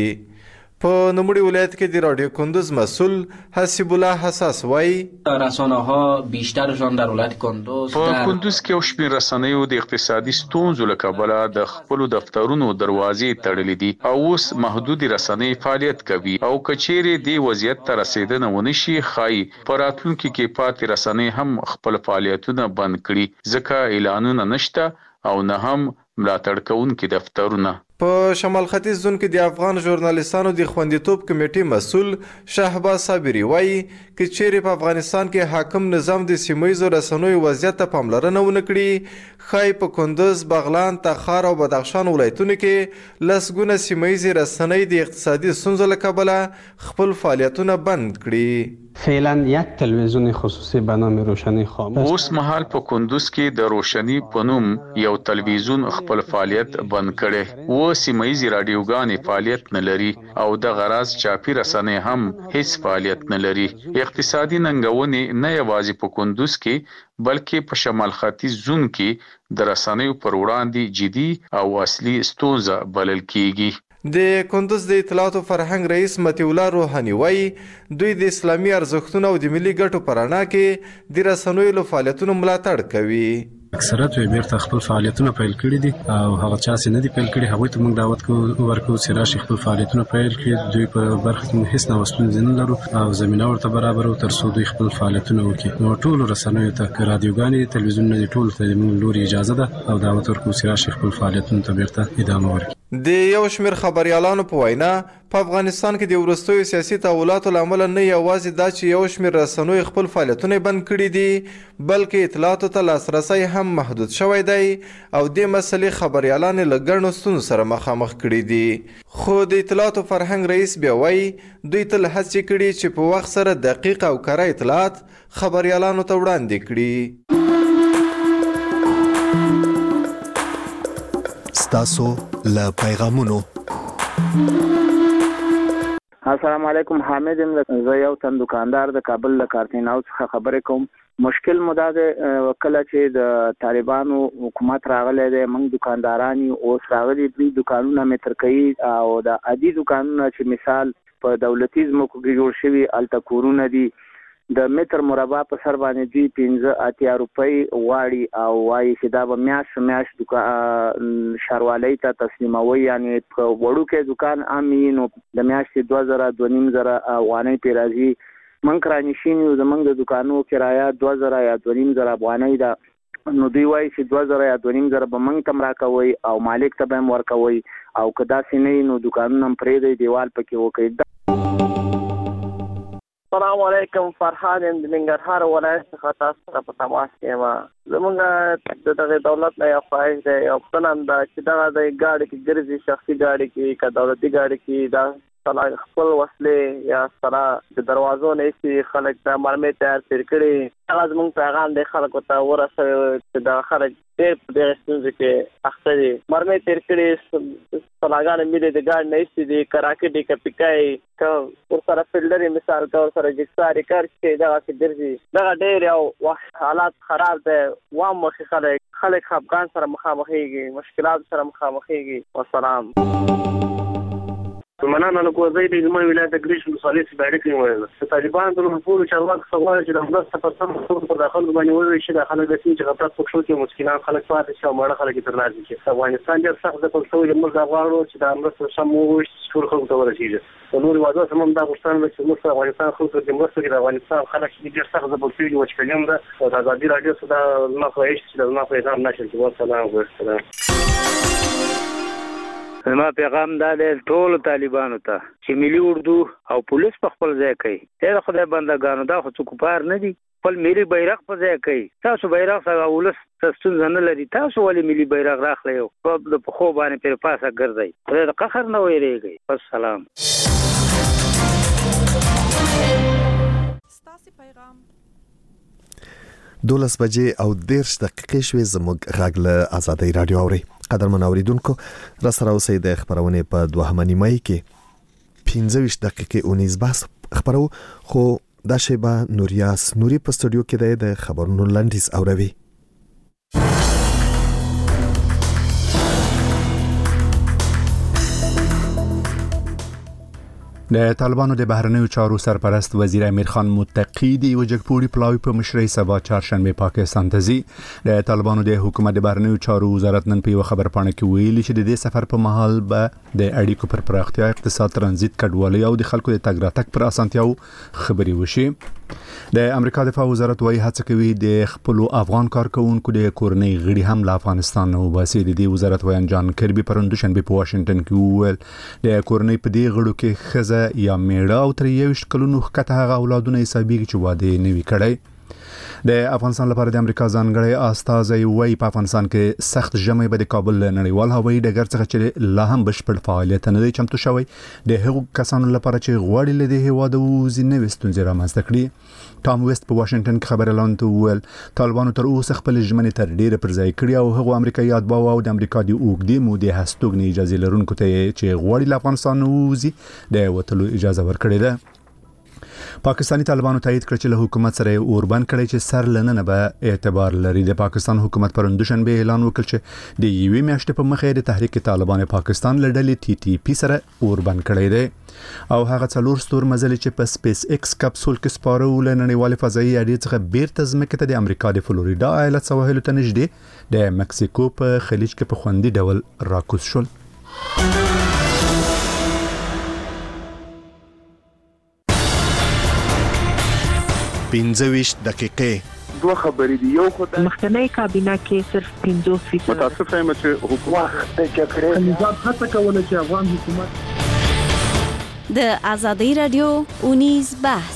په نوموړي ولایت کې د رادیو کندوز مسئول حسیب الله حساس وایي رسانه‌ها بیشترشان در ولایت کندوز په کندوز کې یو شمېر رسنیو د اقتصادي ستونزو له کبله د خپلو دفترونو دروازې تړلې دي او اوس محدود رسنۍ فعالیت کوي او که چیرې دې وضعیت ته رسیدنه ونه شي، ښایي په راتلونکي کې پاتې رسنۍ هم خپل فعالیتونه بند کړي، ځکه اعلانونه نشته او نه هم ملاتړ کوونکي دفترونه. په شمال ختیځ زون کې د افغان ژورنالیستانو د خوندیتوب کمیټې مسؤل شهباز صابري وایي که چیرې په افغانستان کې حاکم نظام د سیمه‌ییزو رسنیو وضعیت ته پاملرنه ونه کړي، ښایي په کندوز، بغلان، تخار او بدخشان ولایتونو کې لسګونه سیمه‌ییزې رسنۍ د اقتصادي ستونزو له کبله خپل فعالیتونه بند کړي. فعلا یک تلویزیون خصوصی به نام روشنی خاموش اوس مهال په کندوز کې د روشنی په نوم یو تلویزیون خپل فعالیت بند کړي. و سیمه‌ییزې رادیوګانې فعالیت نه لري او د غراض چاپی رسنۍ هم هیڅ فعالیت نه لري. اقتصادي ننګونې نه یوازې په کندوز کې بلکې په شمال ختیځ زون کې د رسنیو پر وړاندې جدي او اصلي ستونزه بلل کیږي. د کندوز د اطلاعاتو فرهنګ رئیس مطیع الله روحاني وایي دوی د اسلامي ارزښتونو او د ملي ګټو په رڼا کې د رسنیو له فعالیتونو ملاتړ کوي. اکثریت یې بیرته خپل فعالیتونه پیل کړي دي او هغه چا چې نه دي پیل کړي هغوی ته موږ دعوت ورکوو چې راشي خپل فعالیتونه پیل کړي. دوی په برخه کې هیڅ ډول ستونزې نه لرو او زمینه ورته برابرو تر څو دوی خپل فعالیتونه وکړي. نو ټولو رسنیو ته که رادیوګانې، تلویزیونونه دي، ټولو ته موږ لوري اجازه ده او دعوت ورکوو چې راشي خپل فعالیتونو ته بیرته ادامه ورکړي. د یو شمېر خبریالانو په وینا په افغانستان کې د وروستیو سیاسي تحولاتو له امله نه یوازې دا چې یو شمېر رسنیو خپل فعالیتونه بند کړي دي بلکې اطلاعاتو ته لاسرسی هم محدود شوی دی او دې مسلې خبریالان له ګڼو ستونزو سره مخامخ کړي دي. خو د اطلاعاتو فرهنګ رئیس بیا وایي دوی تل هڅې کړي چې په وخت سره دقیق او کره اطلاعات خبریالانو ته وړاندې کړي. ستاسو له پیغامونو. السلام علیکم، حامد یم. زه یو تن دکاندار د کابل له کارتیناو څخه خبرې کوم. مشکل مو دا دی کله چې د طالبانو حکومت راغلی دی، موږ دکانداران اوس راغلي دوی دکانونه متر کوي او د عادي دکانونه چې مثال په دولتي ځمکو کې جوړ شوي هلته کورونه دي، د متر مربع په سر باندې دوی 15 روپۍ غواړي او وایي چې دا به میاشت ښاروالۍ ته تسلیموي. یعنې په وړوکی دکان عام وي نو د میاشتې 2000-2500 افغانۍ پرې راځي. موږ کرانشین یو، زموږ د دکانو کرایه 2000 یا 2500 افغانۍ ده. نو دوی وایي چې 2000 یا 2500 به موږ ته هم راکوئ او مالک ته به هم ورکوئ او که داسې نه وي نو دکانونه هم پرېږدئ، دیوال پکې وکړئ. السلام علیکم، فرحان یم د ننګرهار ولایت څخه تاسو سره په تماس کې یم. زموږ د دغه دولت نه یو خواهش دی، یو پوښتنه هم ده چې دغه د گاډي کې ګرځي، شخصي گاډي کې که دولتي گاډي کې دا خپل وسلې یا سره د دروازو نه ایستي خلک د مرمۍ تیار تېر کړي. هغه زموږ پیغام دی خلکو ته ورسوي چې دغه خلک ډېر په دغې ستونزو کې اخته دي. مرمۍ تېر کړي، سلاګانې ملي د ګاډي نه ایستي دي، که راکټ یې که پیکای که ورسره فلډر یې مثال که ورسره جګسار یې کار چې دغسې ګرځي. دغه ډېر یو حالات خراب دی. وام مخې خلک خفګان سره مخامخېږي، مشکلات سره مخامخېږي. والسلام. مننه له کوزۍ د زما ولایت د ګریش ولسوالۍ څخه اړیکې ویل چې طالبان د ټولو چارواکو څخه غواړي چې د مرسته په سم ډول په داخل باندې وویشي د خلک د سیمې چې غفلت پکښو کې مسکینان خلک پاتې شي او ماړه خلک یې ترلاسه کړي. افغانستان ډېر سخت ځپل شوی دی. موږ دا غواړو چې دا مرسته سم وویشي چې ټولو خلکو ته ورسېږي. د نورو هېوادونو څخه هم دا غوښتنه ده چې موږ د افغانستان خلکو ته د مرستو کې د افغانستان خلک چې ډېر سخت ځپل شوي دي وچکالي هم ده او د ازادي راډیو څخه دا زما خواهش چې د زما پیغام نشر کړي. والسلام. زما پیغام دا دی ټول طالبانو ته چې ملي اردو او پولیس په خپل ځای کوي. دا خدای بندگانو دا خو څوک پار نه دي. خپل ملي بیرغ په ځای کوي. تاسو بیرغ سره ولس ستاسو نه لري. تاسو ولې ملي بیرغ راخلئ او په خو باندې پر پاسه ګرځئ. خدای د قهر نه ویریږي. والسلام. دولس بجې او 10 دقیقې شوې. زموږ غږ له آزادۍ رادیو اوري. قدرمن اوریدونکو را سره اوسئ د خبرونې په 2 نیمایي کې 15 دقیقې 19 بحث خبرو خو دا شیبه نوریاس نوري په استودیو کې د خبرونو لنډیز اوروي. د طالبانو د بهرنیو چارو سرپرست وزیر امیر خان متقی د وجګپوري پلاوی په مشرۍ سبا چهارشنبه پاکستان ته ځي. د طالبانو د حکومت د بهرنیو چارو وزارت نن په خبر پاڼه کې ویلي چې د دې سفر په مهال به د اړیکو پر پراختیا، اقتصاد، ترانزیت، کډوالۍ او د خلکو د تګ راتګ پر اسانتیاو خبري وشي. د امریکا دفاع وزارت وايي هڅه کوي د خپل افغان کارکونکو د کورنۍ غړي هم له افغانستان نه وباسي. د دې وزارت وایي جان کربي پرون دوشنبه په واشنگټن کې وویل د کورنۍ په دې غړو کې خزه یا میړه او تر 21 کلونو ښکته هغه اولادونه حسابيږي چې واده نه وی کړی. د افغانستان لپاره د امریکا ځانګړی استازی وايي په افغانستان کې سخت ژمی به د کابل نړیوال هوایي ډګر څخه چې لا هم بشپړ فعالیت نه دی چمتو شوی. د هغو کسانو لپاره چې غواړي له دې هیواده وځي نوې ستونزې رامنځته کړي. ټام ویست په واشنگټن کې خبر اعلان وویل طالبانو تر اوسه خپل ژمنې تر ډیره پر ځای کړي او هغو امریکایي اتباع او د امریکا د اوږدې مودې هستوګنې اجازه لرونکو ته چې غواړي له افغانستان وځي د وټلو اجازه ورکړې ده. پاکستانی طالبانو تایید کړ چې له حکومت سره اوربند کړي چې سر لننه به اعتبار لري. د پاکستان حکومت پرون دوشنبه اعلان وکړ چې د یوې میاشتې په مخه د تحریک طالبان پاکستان لړلې TTP سره اوربند کړي دي او هغه څلور ستور مزل چې په سپیس ایکس کپسول کې سپارو له نړیوال فضایي اډې څخه بیرته ځمکې ته د امریکا د فلوریدا ایالت سواحل ته نږدې د مکسیکو په خلیج کې په خوندي ډول راکوز شول. 15 دقیقې 2 خبرې دي. یو خو د مخکنی کابینه کې صرف 50% متاسف یم چې حکومت د جګړې نظام هڅه کوله چې افغان حکومت د آزادۍ رادیو 19 بحث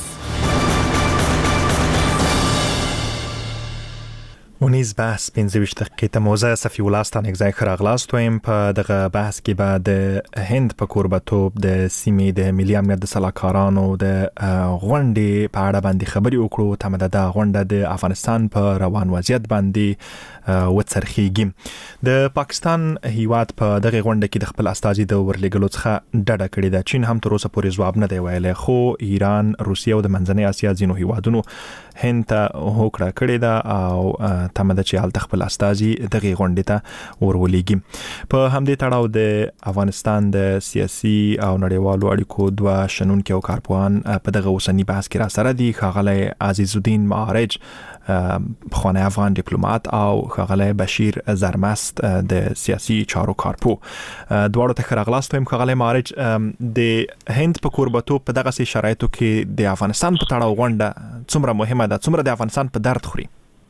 19 بحث 15 دقیقې ته موزه صفی ولاستان اگزای خراغلاست ویم په دغه بحث کې به د هند په کوربتوب د سیمې د ملي امنیت د سلاکارانو د غونډې په اړه باندې خبري وکړو. تمه ده غونډه د افغانستان په روان وضعیت باندې وڅرخیږي. د پاکستان هیواد په دغه غونډه کې د خپل استازي د ورلګلو څخه ډډه کړې ده. چین هم تر اوسه پورې ځواب نه دی ویلی خو ایران، روسیه او د منځنۍ اسیا ځینو هیوادونو هند ته هوکړه کړې ده او تمه ده چې هلته خپل استازي دغه غونډې ته ورولېږي. په همدې تړاو د افغانستان د سیاسي او نړیوالو اړیکو دوه شنونکي او کارپوهان په دغه اوسني بحث کې را سره دي. ښاغلی عزیز الدین معارج پخوانی افغان ډیپلومات او ښاغلی بشیر زرمست د سیاسي چارو کارپو. دواړو ته ښه راغلاست وایم. ښاغلی معارج، د هند په کوربتوب په دغسې شرایطو کې د افغانستان په تړاو غونډه څومره مهمه ده، څومره د افغانستان په درد خوري؟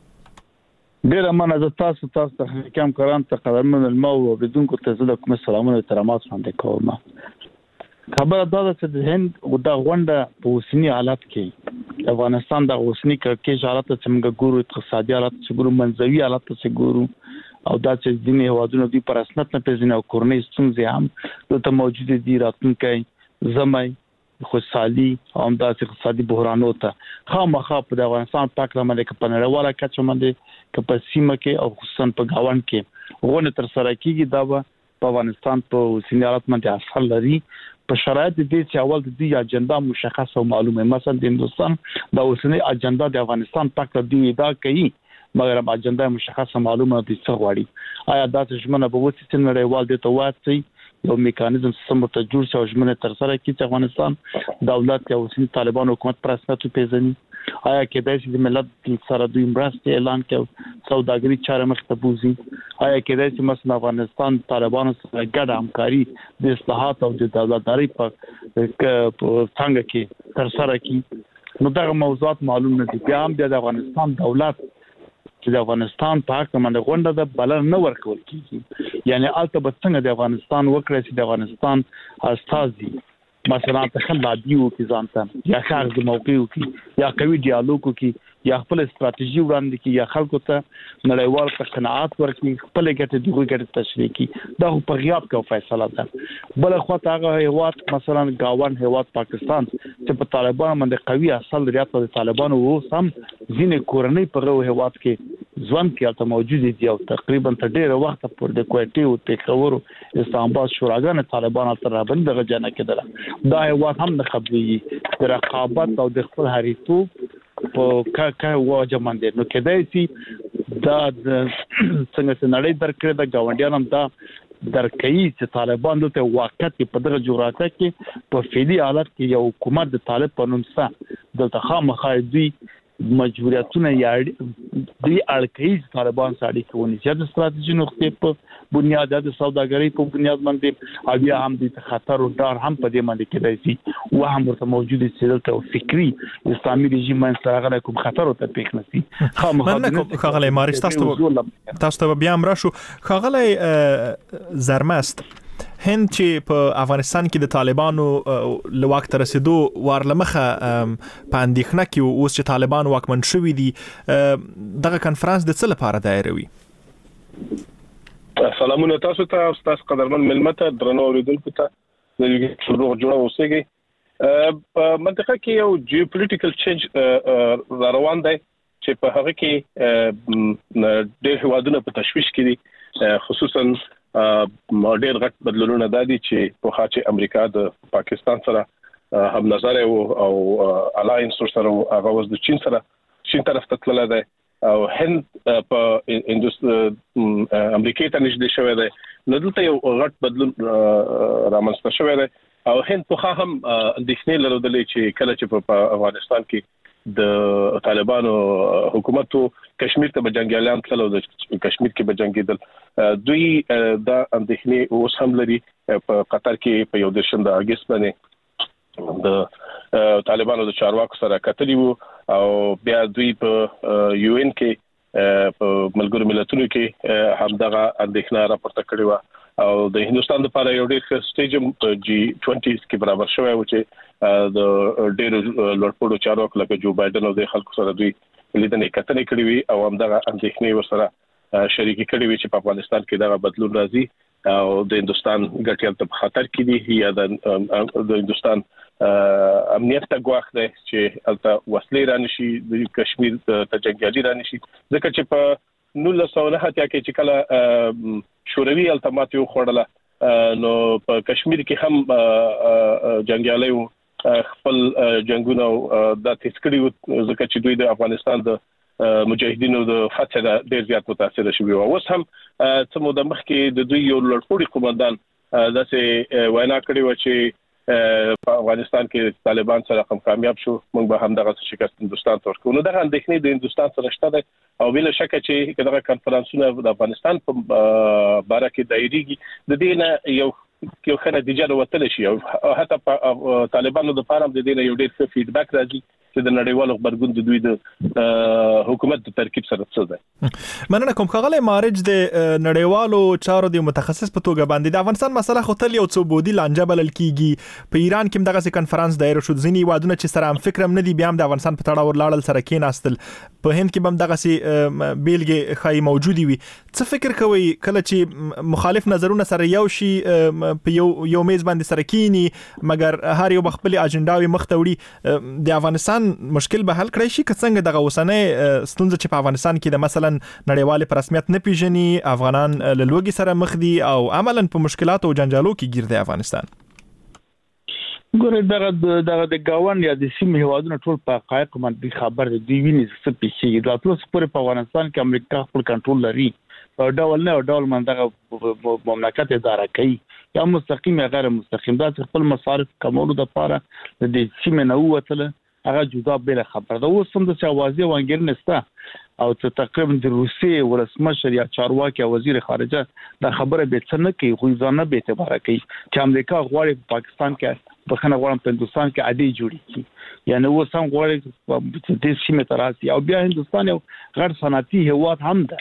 ډیره مننه. زه تاسو ته حکام کرام ته قدرمن المو او بدونکو ته زه د کوم سلامونه او احترامات وړاندې کوم. خبره دا ده چې د هند د غونډه په اوسني حالت کې افغانستان د اوسني کړکېچ حالت چې موږ ګورو، اقتصادي حالت چې ګورو، منځوي حالت چې ګورو او دا چې ځینې هیوادونه دوی پر رسمیت نه پېژني او کورنۍ ستونزې هم دلته موجودې دي. راتلونکی زمی خوشحالي او همداسې اقتصادي بحرانو ته خامخا په د افغانستان په اړه باندې په نړیواله کچه باندې که په سیمه کې او خصوصا په ګاونډ کې غونډې ترسره کېږي. دا به په افغانستان په اوسني حالت باندې اثر لري په شرایط دي چې اول د دې اجنډا مشخص او معلومه. مثلا د هندستان د اوسنی اجنډا د افغانستان په اړه دی ادعا کوي مګر اجنډا مشخص معلومه دي څه غواړي. آیا دا ژمنه به وڅ چې نړیوال دي ته وایي یو میکانیزم سم ته جوړ شي او ژمنه تر سره کړي چې افغانستان دولت یا اوسنی طالبان حکومت پر اساس پیژني؟ آیا کېدای شي د ملت سره دوی مرسته اعلان کړي، سوداګري چاره مخ ته بوزي؟ آیا کېدای شي مثلا افغانستان طالبانو سره ګډه همکاري د اصلاحات او د دولتداري په څنګه کې تر سره کړي؟ نو دا موضوعات معلوم نه دي. بیا هم د افغانستان دولت چې د افغانستان په حق باندې غونډه د بلل نه ورکول کیږي. یعنی البته به څنګه د افغانستان وکړي چې د افغانستان استازي مثلا تخلادیو کې ځانته یا خارج موقعو کې یا قوي ډیالوګو کې یا خپل استراتیژي وړاندې کې یا خلکو ته نړیوال ته قناعت ورکړي خپل ګټې دغه ګټې تشریح کړي دا په غیاب کې فیصله ده بل خو هغه هیواد مثلا گاون هیواد پاکستان چې په طالبان باندې قوي اصل ریاست د طالبانو وو سم ځینې کورنۍ په هیواد کې ځوان کې البته موجود دي او تقریبا تر ډیره وخت پورې د کوټي او تکورو اسلامباد شوراګان طالبان تر باندې دغه جنه کېدل دا هیواد هم د خبري د رقابت او د خپل حریتوب په کا واجب باندې نو کېدای شي دا څنګه چې نړۍ درکړه د گاونډیانو هم دا درکې چې طالبان دلته واقعیت په دغه جغرافیه کې په فعلی حالت کې یو حکومت د طالب په نوم سره دلته خامخا دوی مجبوریتونه یا دوی اړکې طالبان سره کوي چې د ستراتیژي نقطې په بنیاد د سوداګرۍ په بنیاد باندې او بیا هم د خطر او ډار هم په دې باندې کېدای شي او هم ورته موجود دي دلته فکری اسلامي رژیم باندې سره کوم خطر او تطبیق نشي خامخا خغلی مارش تاسو بیا هم راشو خغلی زرمست هند چې په افغانستان کې د طالبانو له واک ته رسیدو ورلمخه په اندېښنه کې اوس چې طالبان واکمن شوي دي دغه کنفرانس د څه لپاره دایروي سلامونه تاسو ته تاسو قدرمن ملمته درنو اوریدونکو ته د روغ جوړه اوسېږي په منطقه کې یو جیوپولیټیکل چینج روان دی چې په هغه کې ډېر هیوادونه په تشویش کې دي خصوصا ډېر غټ بدلونونه دادي چې په خاطر امریکا د پاکستان سره هم نظر او الاینس سره هغه وز د چین سره چین طرف ته تللی دی او هند په امریکا ته نږدې شوی دی نو دلته یو غټ بدلون رامنځته شوی دی او هند په هم اندېښنې لرلې چې کله چې په افغانستان کې د طالبانو حکومت کشمیر ته بجنګیالان تلل او د کشمیر کې بجنګیدل دوی دا اندېښنې اوس هم لري په قطر کې په 1 د اگست باندې د طالبانو د چارواکو سره کتلی وو او بیا دوی په یو ان کې په ملګرو ملتونو کې هم دغه اندېښنه راپورته کړې و او د هندستان لپاره یو ډېر ښه سټیج G20 کې برابر شوی و چې د ډېر لوړپوړو چارواکو لکه جو بایدن او د خلکو سره دوی لیدنې کتنې کړې وي او هم دغه اندېښنې ورسره شریکي کړې وي چې په افغانستان کې دغه بدلون راځي او د هندستان ګټې په خطر کې دي یا د هندستان امنیت ته ګواښ دی چې البته وسلې رانشي د کشمیر ته جنګیالي رانشي ځکه چې په 1909 کې چې کله شوروي التمات یو خوړله نو په کشمیر کې هم جنگیالي خپل جنگونه د تسکړي ځکه چې دوی د افغانستان د مجاهدینو د فتح د ډیر زیات متاثر شوی او اوس هم څه موده مخکې د دوی یو لړپوړي قومندان داسې وینا کړې و چې په افغانستان کې طالبان سره هم کامیاب شو موږ به هم دغه شکست هندستان ته ورکو نو دغه اندېښنې د هندستان سره شته ده او بل شک چې دغه کنفرانسونه د افغانستان په باره کې دایریږي د دې نه یو ښه نتیجه وتل شي او حتی په طالبانو د فارم د دې نه یو ډېر ښه فیډبیک راځي چې د نړیوالو خبرګون د دوی د حکومت د ترکیب سره څه ده مننه کوم خغلی مارج د نړیوالو چارو د متخصص په توګه باندې د افغانستان مسله خو تل یو څو بودی لانجه بلل کیږي په ایران کې دغه کنفرانس دایر شو ځینی وادونه چې سره هم فکرم نه دی بیا هم د افغانستان په تړاو لاړل سره کېناستل په هند کې هم دغه سي بیلګه خای موجودي وي څه فکر کوي کله چې مخالف نظرونه سره یو شي په یو میز باندې سره کینی مګر هر یو خپل اجنډاوي مختوړي د افغانستان مشکل به حل کړی شي که څنګه دغه وسنۍ ستونزه چې په افغانستان کې د مثلا نړیوال په رسمیت نه پیژني افغانان له لوګي سره مخ دي او عملاً په مشکلات او جنجالو کې گیر دی افغانستان ګوره دغه د گاون یا د سیمې هیوادونو ټول په حقایق باندې خبر دي ویني څه پیښیږي د ټول سپور په افغانستان کې امریکا خپل کنټرول لري او ډول نه ډول منځه مملکت اداره کوي یا مستقیم یا غیر مستقیم دا خپل مصارف کمولو د لپاره د سیمې نه وته هغه جدا بل خبر ده اوس هم د اوازې وانګر نسته او تقریبا د روسیې ورسمشر یا چارواکي وزیر خارجه د خبره به څنګه کې غوښنه به اعتبار کوي چې امریکا غواړي په پاکستان کې په خنه غواړي په هندستان کې عادي جوړي کی یعنی اوس هم غواړي د سیمه تراسي او بیا هندستان یو غیر صنعتي هیواد هم ده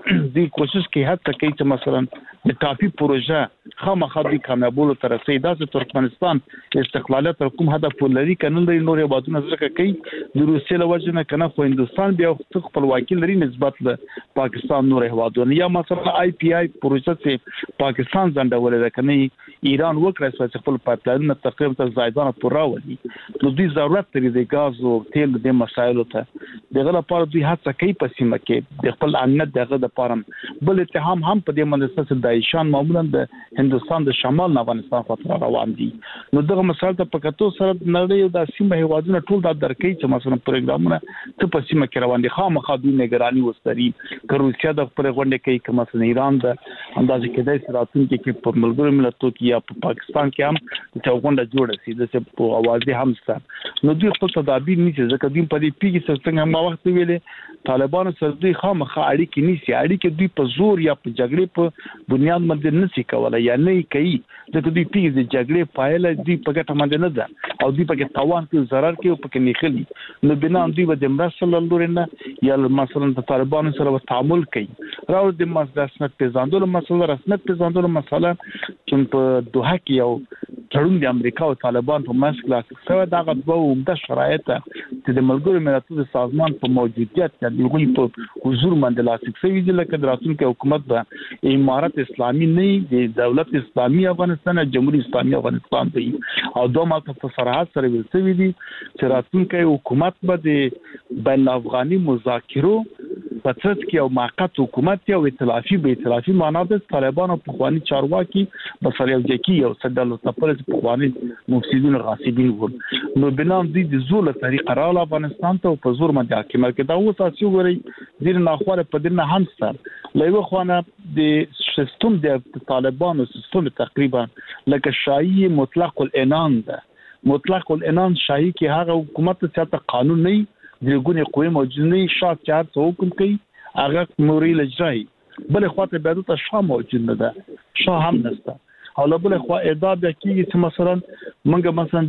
دوی کوشش کوي هڅه کوي چې مثلا د ټاپي پروژه خامخا د کامیابولو تر رسیدي د ترکمنستان استقلالیت کوم هدف لري کنه لري نور آبادونه ځکه کوي د روسیې له وجه نه کنه خو هندستان بیا خپلواکي لري نسبت له پاکستان نور آبادونه یا مثلا آی پی آی پروژه چې پاکستان ځنډولې ده کنه ایران وکړه چې خپل پایپلاینونه تقریبا تر زایدان پورې راولي نو دوی ضرورت لري د غاز او تیل د مسایلو ته دغه لپاره دوی هڅه کوي په سیمه کې د خپل امنیت دغه د پاره بل اتهام هم په دې منځ کې دایشان معمولا د هندستان د شمال افغانستان خطر روان دي نو دغه مسایل ته په کتو سره نړۍ د سیمه هیوادونو ټول د درکې چې مثلا پروګرامونه ته په سیمه کې روان دي خامخا دوی نگرانی وستري که روسیا د خپل غونډه کوي که مثلا ایران د اندازې کېدای سي راتلونکي کې په ملګرو ملتونو کې یا په پاکستان کې هم چې غونډه جوړه شي د څه په اوازې هم سره نو دوی خپل تدابیر نیسي ځکه دوی په دې پیګي څنګه ما وخت ویلې طالبانو سره دوی خامخا اړیکې نیسي اړیکې دوی په زور یا په جګړې په بنیاد باندې نشي کولای یا نه کوي ځکه دوی پیګي د جګړې پایله دوی په ګټه باندې نه ده او دوی په کې تاوان کې ضرر کې او په کې نخلي نو بنا دوی به مرسل لورنه یا مثلا د طالبانو سره تعامل کوي راو د رسمیت پیژندلو مسله رسمیت پیژندلو مسله چې په دوحه کې یو تړون د امریکا او طالبان په منځ کې لاسلیک شوی دا غوښتنه عمده شرایط چې د ملګرو ملتونو سازمان په موجودیت کې د لوی په حضور باندې لاسلیک شوی دي لکه د راتلونکي حکومت د امارت اسلامي نه د دولت اسلامي افغانستان او جمهوریت اسلامي افغانستان دی او دوه ماته په صراحت سره ویل شوی دي چې راتلونکي حکومت به د بین افغاني مذاکرو په ترڅ کې یو موقت حکومت او ائتلافي معنا د طالبانو په خواني چارواکي بسر یو ځکه یو صدل تپل په خواني مفسدين غاصبين ول نو بنام دي د زول طریقه را افغانستان ته په زور باندې حکومت کې دا اوس تاسو غوري دیر نه خوره په دنه هم سره لایو خوانه د سیستم د طالبانو سیستم تقریبا لکه شایي مطلق العنان ده مطلق العنان شایي کې هغه حکومت ته قانون نه دغه قوی موجود نه شاه چار حکم کوي هغه موري لجرای بل خواته بعد ته شاه موجود نه ده شاه هم نشته او له بل خوا اعداد کیږي چې مثلا منګه مثلا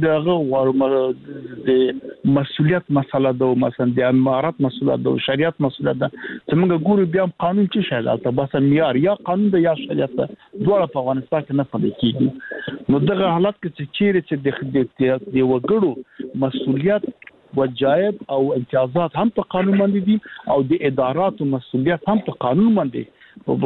دغه د مسولیت مسله ده مثلا د امارات مسله ده شریعت مسله ده چې منګه ګورو بیا قانون چې شاله ته بس معیار یا قانون ده یا شریعت دوه په افغانستان کې نه پدې کیږي نو دغه حالت کې چې چیرې چې د وګړو مسولیت وجایب او امتیازات هم په قانون باندې دي او د ادارات او مسولیت هم په قانون باندې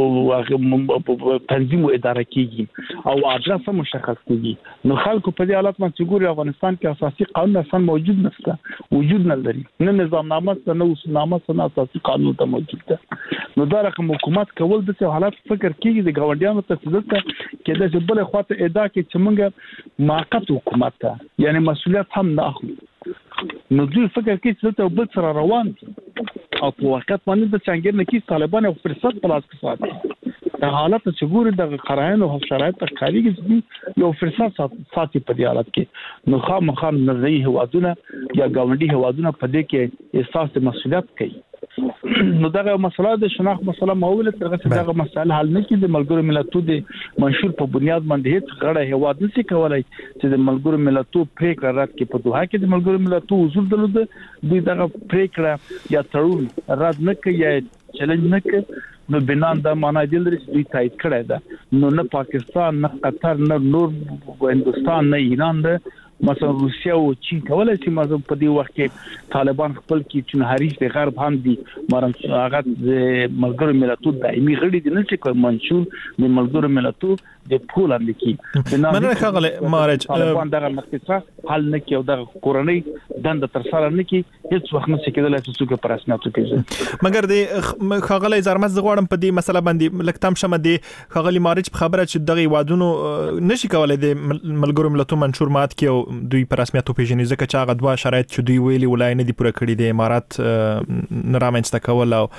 په تنظیم او اداره کیږي او اجازه مشخص کیږي نو خلکو په دې حالت باندې ګوري افغانستان کې اساسي قانون اصلا موجود نشته وجود نه لري نه نظام نامه نه اصولنامه نه اساسي قانون ته موجود ده نو دا رقم حکومت کول د حالت فکر کیږي د غونډیانو ته څه کې د بل خواته ادا کې چې موږ موقت حکومت ته یعنی مسولیت هم نه اخلو نو دوی فکر کوي چې ته بل سره روان او په وخت باندې د څنګه نه کې طالبان او فرصت په لاس کې ساتي د حالت چې ګوري د قرائن او شرایط خارجي یو فرصت ساتي په دې حالت کې نو خامخا نړۍ هوادونه یا ګاونډي هوادونه په دې کې احساس مسؤلیت کوي نو دغه مسله د شناخت مسله ماوله ترغه دغه مسله حل نه کیږي ملګرو ملتونو د منشور په بنیاد باندې هیڅ غړی هواد نشي کولای چې د ملګرو ملتونو پریکړه رات کې په دوحه کې د ملګرو ملتونو حضور درلود دوی دغه پریکړه یا تړون رات نه کوي یا چیلنج نه کوي نو بنان دا معنی دی چې دوی تایید کړی ده نو نه پاکستان نه قطر نه نور هندستان نه ایران ده مثلا روسیا او چین کولای شي مثلا په دې وخت کې طالبان خپل کې چې حریص د غرب هم دي مرم هغه د ملګرو ملتونو دایمي غړي دي نه چې کوم منشور د ملګرو ملتونو د پول امریکي مننه خغله مارج طالبان دغه مختصر حل نه کې او د کورنۍ دند تر سره نه کې هیڅ وخت نه کېدل چې څوک پر رسمیت کوي مګر د خغله زرمت زغړم په دې مسله باندې لکتم شمه دي خغلی مارج په خبره چې دغه وادونو نشي کولای د ملګرو ملتونو منشور مات کې دوی پر رسمیت پیژني ځکه چې هغه دوه شرایط چې دوی ویلي ولای نه دي پوره کړی د امارات نرامنځته کول او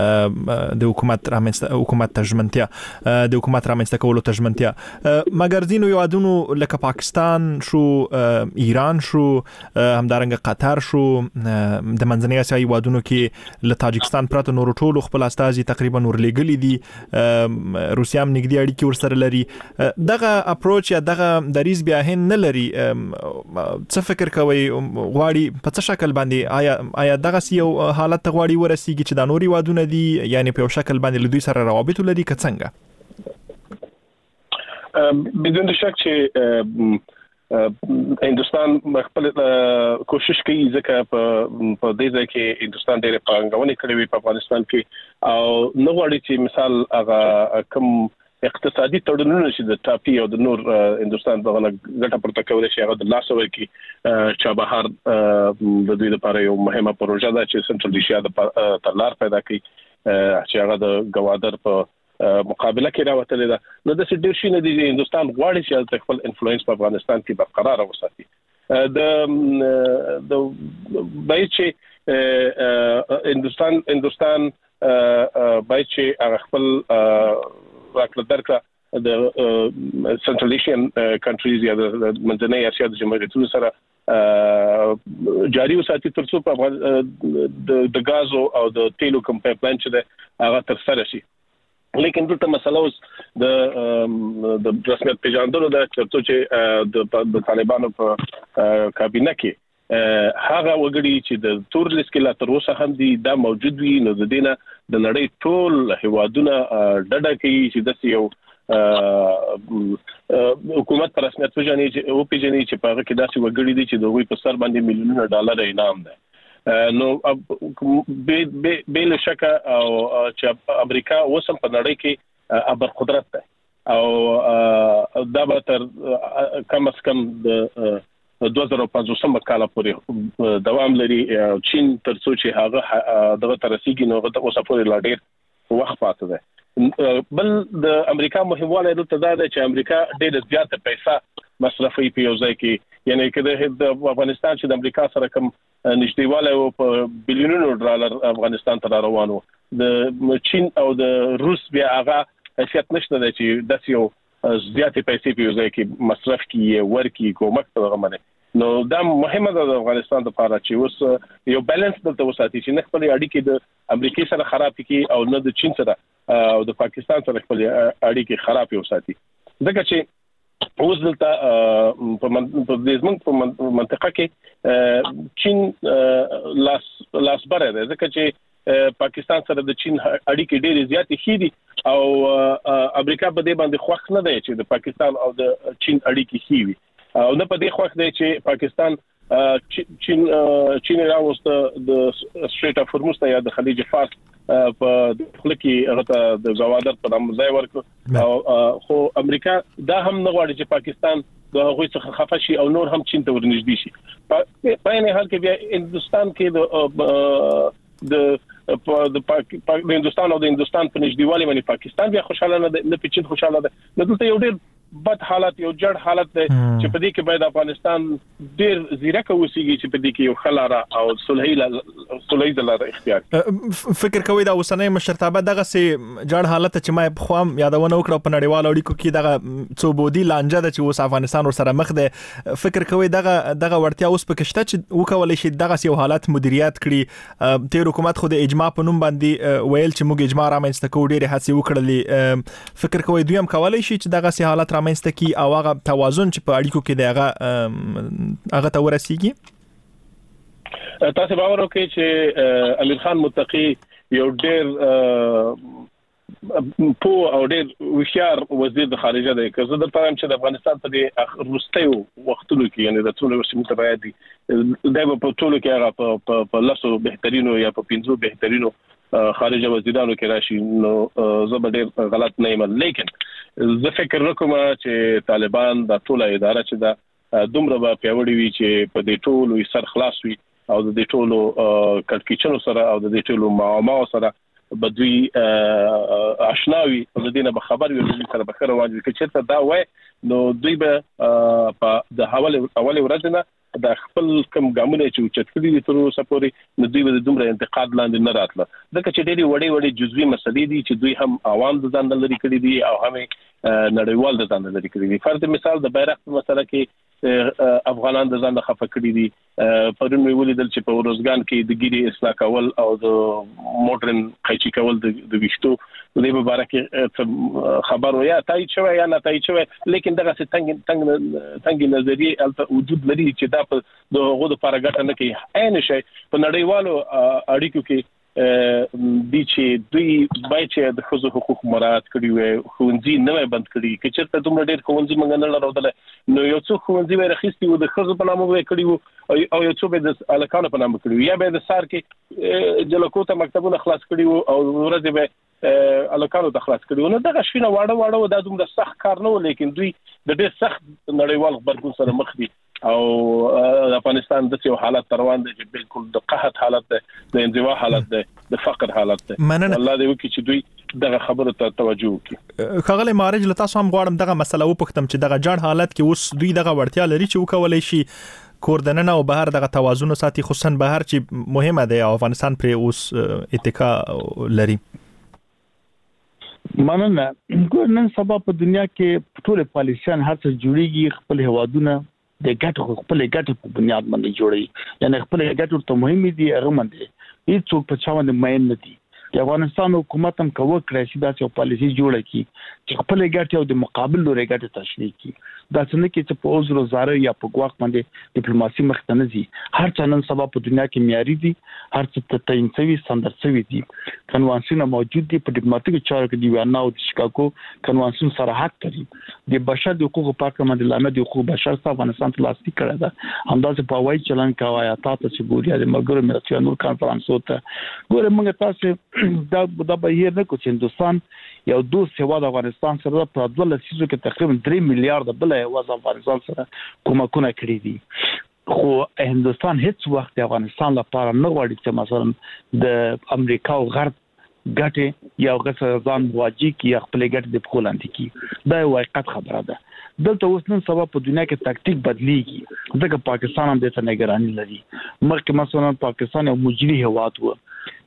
د حکومت تجمنتیا د حکومت رامنځته کول او تجمنتیا مګر ځینو یوادونو لکه پاکستان شو ایران شو همدارنګه قطر شو د منځنۍ اسیا یوادونو کې له تاجکستان پرته نور ټولو خپل استازي تقریبا ورلېګلي دي روسیا هم نږدې اړیکې ورسره لري دغه اپروچ یا دغه دریز بیا هین نه لري څه فکر کوي غواړي په څه شکل باندې آیا دغه یو حالت غواړي ورسیږي چې د نوري وادونه دي یعنی په یو شکل باندې له دوی سره روابط لري که څنګه؟ بدون شک چې هندستان خپل کوشش کوي ځکه په دې ځای کې هندستان ډېر پانګونې کړې وي په افغانستان کې او نو غواړي چې مثال هغه کوم اقتصادي تړونونه چې د ټاپي او د نور هندستان په غلط ګټه پورته کولای شي هغه د لاس ورکړي چابهار د دوی لپاره یو مهمه پروژه ده چې سنټرل ایشیا د تلار پیدا کوي چې هغه د ګوادر په مقابله کې راوتلې ده نو د ډېر شي نه دي هندستان غواړي چې خپل انفلوئنس په افغانستان کې برقرار وساتي د باید چې هندستان باید چې هغه خپل راکړه درکړه د سنټرل ایشین کنټریز یا د منځنۍ اسیا د جمهوریتونو سره جاري وساتي ترڅو په د غازو او د تیلو کوم پایپلاین چې ده هغه تر سره شي لیکن دلته مسله اوس د رسمیت پیژندلو ده چې د طالبانو په کابینه کې هغه وګړي چې د تور لیست کې لا تر اوسه هم دي دا موجود وي نو د دینه د نړۍ ټول هیوادونه ډډه کوي چې د یو حکومت پر رسمیت پیژني چې په هغه کې داسې وګړي دي چې دوی په سر باندې میلیونونه ډالر انعام ده نو بیل شک او چې امریکا وسم په نړۍ کې ابر قدرت ده او دا به تر کم از کم د 2015 کال پورې دوام لري چین ترڅو چې هغه دغه ترسيږي نو هغه اوسه پورې لا ډېر وخت پاتې ده بل د امریکا مهمواله دلته دا ده چې امریکا ډېر زیاته پیسې مصرفي په یو ځای کې یعنی چې د افغانستان چې د امریکا سره کوم نږدېواله او په بلیونونو ډالر افغانستان ته روانو د چین او د روس بیا هغه حیثیت نشته چې د یو زیاتې پیسې په یو ځای کې مصرف کیږي ورکی کومک ته غمنه نو دا مهمه ده د افغانستان لپاره چې اوس یو بیلانس دلته وساتي چې نه خپل اړیکې د امریکای سره خراب کړي او نه د چین سره او د پاکستان سره خپل اړیکې خراب وساتي ځکه چې اوس دلته په دې زموږ په منطقه کې چین لاس بره ده ځکه چې پاکستان سره د چین اړیکې ډېرې زیاتې شي دي او امریکا په دې باندې خوښ نه دی چې د پاکستان او د چین اړیکې شي وي او نه په دې خوښ دی چې پاکستان چین راوسته د سټریټ اف هرمز یا د خلیج فارس په داخله کې هغه د گوادر په نام ځای ورکړ او خو امریکا دا هم نه غواړي چې پاکستان د هغوی څخه خفه شي او نور هم چین ته ورنږدې شي په عین حال کې بیا هندستان کې د هندستان او د هندستان په نږدېوالي باندې پاکستان بیا خوشاله نه په چین خوشاله ده نو دلته یو ډېر بد حالت یو جړ حالت دی چې په دې کې باید افغانستان ډېر زیرک اوسېږي چې په دې کې یو خلاره او صلحي لاره اختیار فکر کوي دا اوسنۍ مشرتابه دغه سي جړ حالت چې ما په خوام یادونه وکړه په نړیوالو اړیکو کې دغه څوبودي لانجه ده چې اوس افغانستان ور سره مخ ده فکر کوي دغه ورتیا اوس په کشته چې وکولای شي دغه یو حالت مدیریت کړي تیر حکومت خو د اجماع په نوم باندې ویل چې موږ اجماع رامنځته کوو ډېر هڅې وکړلې فکر کوي دوی هم کولای شي چې دغه سي حالت رامنځته کی او هغه توازن چې په اړیکو کې دی هغه ته ورسیږي تاسو باور وکړئ چې امیر خان متقی یو ډېر په او ډېر وشار وزیر د خارجه دی که زه درته وایم چې د افغانستان په وروستیو وختونو کې یعنی د ټولو ورسمي تبعیت دي دا په ټولو کې هغه په لاسو بهترینو یا په 15 بهترینو خارجه وزیرانو کې راشي نو زه به ډېر غلط نه یم لیکن زه فکر نکوم چې طالبان د ټوله اداره چې دا دومره به پیاوړي وي چې په دې ټولو سر خلاص وي او د دې ټولو کړکېچنو سره او د دې ټولو معاملو سره بدوی آشناوي او د دینه به خبر وي د سره به خبره واجب چې دا وای نو دوی به په د اول ورځ نه د خپل کم ګامونه چې چټکلي دي تر اوسه پورې نو دوی به دومره انتقاد لاندې نه راتله ځکه چې ډېری وړي جزوي مسلې دي چې دوی هم عوام د ځان لري کړی دي او هم نړیوال د ځان لري کړی دي فرض مثال د بیرغ په مسله کې افغانان د ځان خفه کړی دي پرون وی ولیدل چې په روزګان کې د ګيري اصلاح کول او د موډرن قیچي کول د وشتو د دې مبارک خبر ویا تایید شوی یا نه تایید شوی لیکن دغه څنګه نظریه الته وجود لري چې دا په دغه د پارګټ نه کوي عین شي په نړیوالو اړیکو کې د چې دوی باید چې د خصوصي حقوق مراعات کړي وي خوندي نه بند کړي چې چېرته دومره ډېر خوندي منګ نه لرودل نو یو څو خوندي وي رخصتي و د خصوصي په نامه وي کړي وو او یو څو به د الکانو په نامه کړي یا به د سار کې جلکوته مکتبونه خلاص کړي او ورځ به الکانو ته خلاص کړي نو دغه شینه واړه د دومره سخت کار نه لیکن دوی د ډېر سخت نړیوال خبرګون سره مخ دي او افغانستان د یو حالت روان دي چې بالکل د قحط حالت ده د انزوا حالت ده د فقر حالت ده الله دې وکړي چې دوی دغه خبره ته توجه وکړي خغل مارج لتا سم غواړم دغه مسله وپختم چې دغه جړ حالت کې اوس دوی دغه ورتیا لري چې وکولای شي کوردننه او بهر دغه توازن ساتي خصوصا بهر چې مهمه ده افغانستان پر اوس اتکا لري مننه ګورنن سبا په دنیا کې ټول پالیسیان هر څه جوړیږي خپل هوادونه د ګټو خپل ګټو په بنیاد باندې جوړي یعنی خپل ګټو ته مهمه دي هغه باندې هیڅوک په چا باندې مین نه دي د افغانستان حکومت هم کوي چې دا چې پالیسي جوړه کی چې خپل ګټو د مقابل لوري ګټه تشریح کی دا څنګه کې چې په اوزرو زاره یا په ګواخ باندې ډیپلوماسي مخ ته نه ځي هر څه نن سبا په دنیا کې معیاري دي هر څه ته تعین شوی ستاندرد شوی دي کنوانسیون موجود دي په ډیپلوماټیک چارو کې دی وینا او د شیکاګو کنوانسیون سره حق کوي د بشر د حقوقو پاکه باندې لامه د حقوقو بشر ته افغانستان ته لاستی کړی دا اندازه په وای چلن کاوه یا تاسو چې ګوریا د مګر ملتونو نور کانفرنس وته ګوره موږ تاسو دا به یې نه کو چې هندستان یو دوست هوا د افغانستان سره په 12 لسیزو کې تقریبا 3 میلیارډ بل هوا افغانستان سره کومکونه کړی دي خو هندستان هیڅ وخت د افغانستان لپاره نه غواړي چې مثلا د امریکا او غرب ګټه یا غسر ځان واجی کی خپل ګټه د پخولاندې کی دا یو حقیقت خبره ده دلته اوس نن سبا په دنیا کې تاکتیک بدلیږي ځکه پاکستان هم د څه نگرانی لري مخکې مثلا پاکستان یو مجري هواد و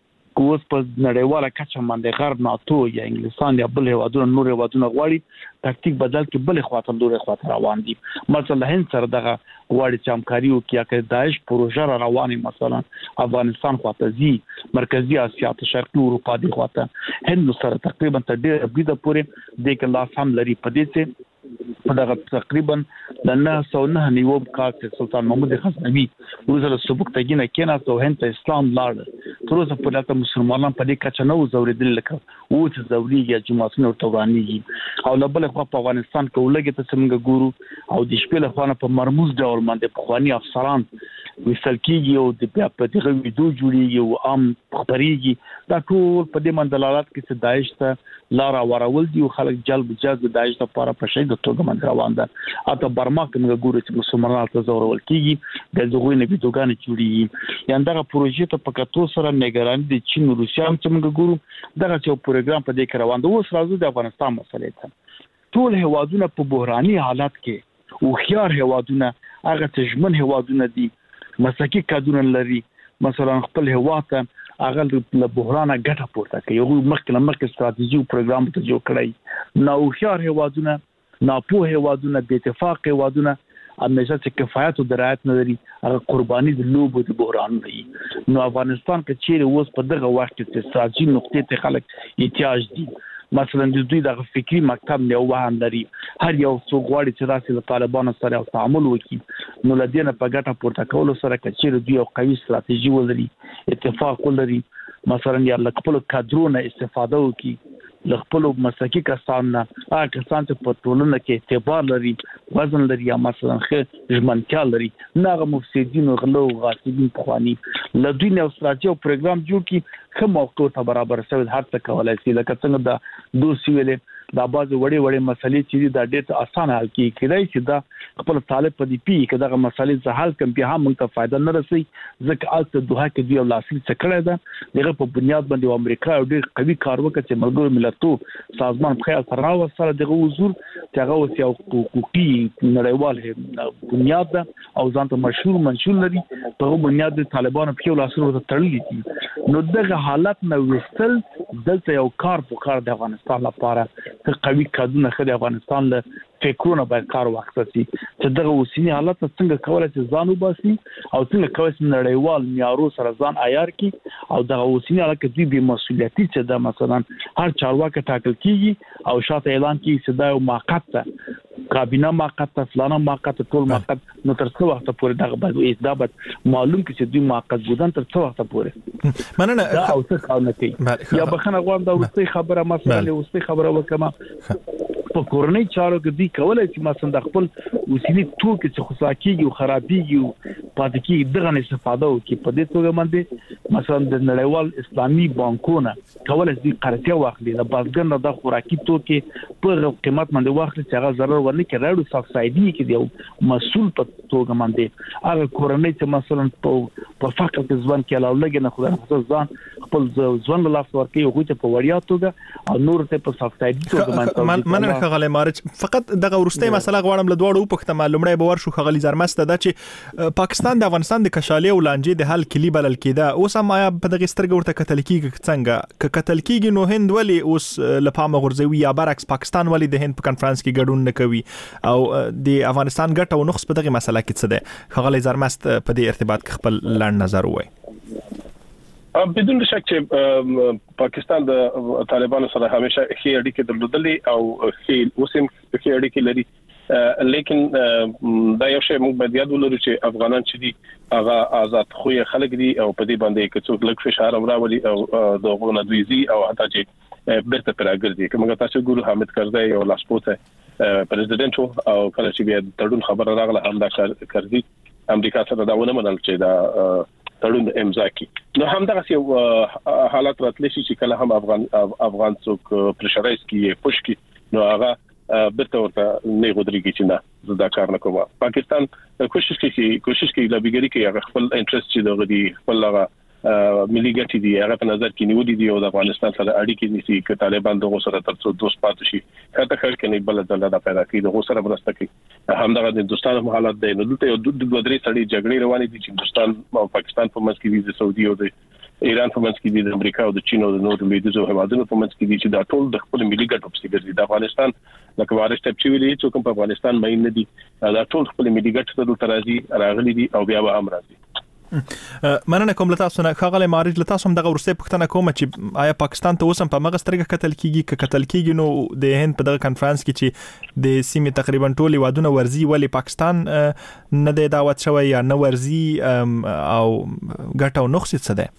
کوس په نړیواله کچه باندې غرب ناتو یا انګلستان یا بل هوادونه نور هوادونه غواړي تاکتیک بدل کې بل خواته لوري خواته روان دي مثلا هند سره دغه غواړي چې همکاري وکړي چې داعش پروژه روانه مثلا افغانستان خواته زی مرکزی اسیا ته شرقي اروپا دی خواته هند سره تقریبا تر ډېر بيده پورې د کلاس هم لري په دې چې دغه تقریبا د 909 نیوم کال کې سلطان محمود غزنوي وزیر سبکتګینه کېناستو هند ته اسلام لاړ تر اوسه په لکه مسلمانان په دې کچه نو زوریدل لکه او چې زوريږي جماعتونو ورتوغانيږي او لبل خو په افغانستان کې ولګي ته څنګه ګورو او د شپې له خوانه په مرموز ډول باندې په خواني افسران وسل کېږي او د بیا په دغه ویډیو جوړیږي او عام خبريږي دا ټول په دې مندلالات کې چې داعش ته لارا ورول دي او خلک جلب جذب داعش لپاره په شي د توګه باندې روان ده اته برما کې موږ ګورو چې مسلمانانو ته زورول کېږي د دغه نه ویډیوګان جوړیږي یان دغه پروژې ته پکاتو سره نگرانی د چین او روسیا هم چې موږ ګورو دغه یو پروګرام په دې کې روان دی اوس راځو د افغانستان مسلې ته ټول هوادونه په بحراني حالت کې او خيار هوادونه هغه تجمن هوادونه دي مسلکي کادونه لري مثلا خپل هواته هغه له بحرانه ګټه پورته کوي یو مخکې ستراتیژي او پروګرام ته جوړ کړی نو خيار هوادونه ناپوه هوادونه د اتفاق هوادونه همیشه چې کفایت او درایت نه لري هغه قرباني د لوبو د بحران دی نو افغانستان کې چیرې اوس په دغه وخت کې استراتیژي نقطې ته خلک احتیاج دي مثلا د دوی د فکری مکتب نه وهم لري هر یو څوک غواړي چې راسي د طالبانو سره تعامل وکړي نو لدينه په ګټه پورته کول سره کچېر دوی یو قوي ستراتیژي ولري اتفاق ولري مثلا یا خپل کادرونه استفاده وکړي خپل مسلکي کسان نه هغه کسان چې په ټولنه کې اعتبار لري وزن لري یا مثلا ژمنتیا لري نه مفسدين او غلو غاصبین په خواني لدوی نو ستراتیژي او پروګرام جوړ کی کوم موقع ته برابر سوي هر څه کولای شي لکه څنګه دا دوسی ویلې دا باز وړي مسلې چې دا ډېر اسانه حل کیدای شي دا خپل طالب په دې پی کې دا مسلې زه حل کوم به هم موږ ته فائدہ نه رسي ځکه الته دوه کې دی لاسي څکړه ده دغه په بنیاد باندې امریکا ډېر قوي کار وکړي چې ملګرو ملتونو سازمان په خیال سره وسره دغه حضور چې هغه اوس یو حقوقي نړیوال بنیاد ده او ځان ته مشهور منشور لري په بنیاد طالبانو په لاسو ته تړلي دي نو دغه حالت نو وستل دلته یو کار په کار د افغانستان لپاره ته قوي کادونه خدای افغانستان له فکرونه باید کار واخیستل شي چې دغه اوسنی حالت څنګه کولای شي ځان وباسي او څنګه کولای شي نړیوال معیارو سره ځان عیار کړي او دغه اوسنی حالت کې دوی به مسؤلیتي چې دا مثلا هر چارواکي ټاکل کیږي او شاته اعلان کیږي چې دا یو موقت ده کابینه موقت ده فلانه موقت ټول موقت نو تر څو وخت پورې دغه باید دا باید معلوم کړي چې دوی موقت بودن تر څو وخت پورې مننه او څه کار نه کوي یا بخنه غواړم دا ورسته خبره مثلا ورسته خبره وکم په کورنۍ چارو کې دوی کولای شي مثلا د خپل اوسنی توکي چې خصاکیږي او خرابيږي او پاتې کیږي دغه استفاده وکړي په دې توګه باندې مثلا د نړیوال اسلامي بانکونو کولای شي قرضه واخلي د بازګر نه د خوراکي توکي په قیمت باندې واخلي چې هغه ضرر ورنه کوي راډو سبسایډي کې دی مسؤل په توګه باندې هغه کورنۍ چې مثلا په فقر کې ځوان کې علاوه لګي نه خدای ځان خپل ځوان له لاس ورکوي او ته په وړیا توګه او نور ته په سبسایډي توګه باندې خغلی مارچ فقط دغه ورسته مسله غواړم له دوړو په خته معلومه به ورشو خغلی زرمسته د چې پاکستان د افغانستان د کشالي او لانجې د حل کلی بلل کېده اوس هم آیا په دغه سترګ ورته کتل کېږي څنګه ک کتل کېږي نو هند ولی اوس لپاره غورځوي یا برعکس پاکستان ولی د هند په کانفرنس کې ګډون نه کوي او د افغانستان ګټه او نقص په دغه مسله کې څه ده خغلی زرمست په دې ارتباط کې خپل لاند نظر وای بدون شک چې پاکستان د طالبانو سره همیشه ښې اړیکې درلودلې او ښې اوسم ښې اړیکې لري لیکن دا یو شی موږ باید یاد ولرو چې افغانان چې دي هغه آزاد خوې خلک دي او په دې باندې کې څوک لږ فشار راوړي او دغه نه دوی زی او حتی چې بیرته پراګرځي کومه تاسو ګورو حامد کرزی او لاسپوته پریزیدنت او کله چې بیا تړون خبر راغله هم دا کرزی امریکا سره دا ونه منل چې دا تړون امضا کی نو هم دا یو حالت راتلی چې کله هم افغان څوک پرشرایز کی پوش کی نو هغه برته ورته نه غوډريږي چې نه دا کار نه کوم پاکستان کوشش کوي لابګری کوي هغه خپل انټرست چې دغه دی خپل هغه ملي ګټې دي هغه په نظر کې نیولې دي او د افغانستان سره اړیکې نيسي چې طالبان دغه سره ترڅو دوست پاتې شي کته خل کې نه بل ځل دا پیدا کوي دغه سره مرسته کوي همدغه د هندستان حالت دی نو دلته یو د درې سړي جګړې روانې دي چې هندستان او پاکستان په منځ کې دي د سعودي او د ایران په منځ کې دي د امریکا او د چین او د نورو لویدیځو هیوادونو په منځ کې دي چې دا ټول د خپل ملي ګټو په څیر دي د افغانستان لکه وارث ټپ چې ویلي چې کوم په افغانستان مې نه دي دا ټول خپل ملي ګټو ته ترازی راغلي دي او بیا به هم راځي مننه کوم لته تاسو نه خغلی مارج لته تاسو دغه ورسته پښتنه کوم چې آیا پاکستان ته اوسم په مغسترګه قتل کیږي نو د هند په دغه کانفرنس کې چې د سیمې تقریبا ټول وادونه ورزي ولی پاکستان نه د دعوت شوی یا نه ورزي او ګټه او نقص څه ده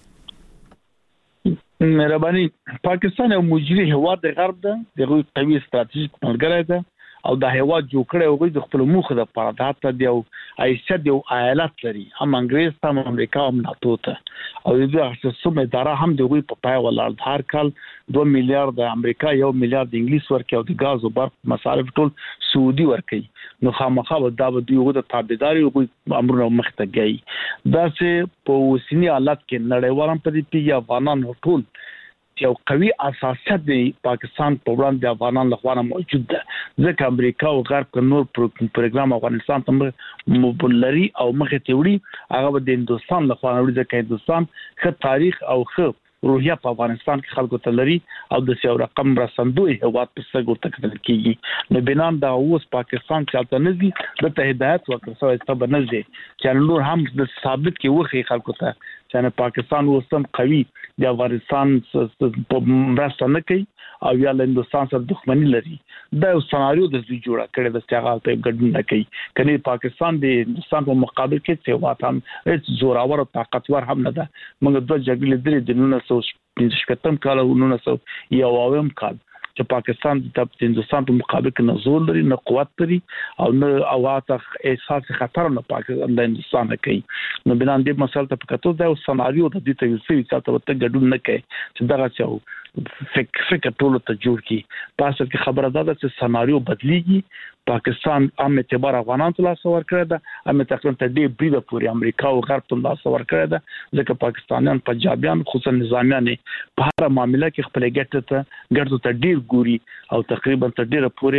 مهرباني پاکستان یو مجري هواد د غرب ده دغه قوي ستراتیژیک ملګری ده او د هواد جوړ کړي او د خپل موخه د پردات دی او ایسد یو ایالت لري هم انګريز هم امریکا هم ناتو ته او د خصوصي اداره هم دغه په پای ولر هر کال 2 میلیارډ د امریکا 1 میلیارډ انګلیس ورکي او د غاز او برق مصارف ټول سعودي ورکي نو خامخا دا به دوی د تابعداري او امرونه مختګي دا چې په وسنی حالت کې نړیوالم په دې پیږي افغانان ټول یو قوي اساسات دی پاکستان په وړاندې افغانان لخوا موجود ده ځکه امریکا او غرب په نور پروګرام افغانستان ته مبلري او مخه تیوري هغه د هندستان لخوا وړي ځکه هندستان ښه تاریخ او ښه روحیه په افغانستان کې خلکو ته لري او د سیو رقم رسندوی هواد په څنګه ورته کتل کیږي نو بنام دا اوس پاکستان چاته نزي د ته هدایت ورکړل ته بنځي چې نور هم د ثابت کې وخی خلکو ته چې پاکستان اوسم قوي د افغانستان په مرسته نه کوي او یا له هندستان سره دښمنی لري دا یو سناریو د دوی جوړه کړی د استعمال په ګډون نه کوي کني پاکستان د هندستان په مقابل کې څه واتم هیڅ زوراور او طاقتور هم نه ده موږ د جګړې درې د 1950 کال او 1990 کال چې پاکستان د هندستان په مقابل کې نه زور لري نه قوت لري او نه اواته احساس خطر نه پاکستان د هندستان کوي نو بنان دې مسله ته پکاتو دا سناریو د دې ته یوسي چې تاسو ته ګډون نه کوي چې دا څه فکر ټول ته جوړ کی پاسه کې خبره ده چې سناریو بدلیږي پاکستان عام اعتبار افغانان ته لاس ور کړی ده ام تقریبا ته دې بریده پوری امریکا او غرب ته لاس ور کړی ده ځکه پاکستانیان پنجابیان خصوصا نظامیان په هر معاملې کې خپل ګټه ته ډیر ګوري او تقریبا ته ډیره پوری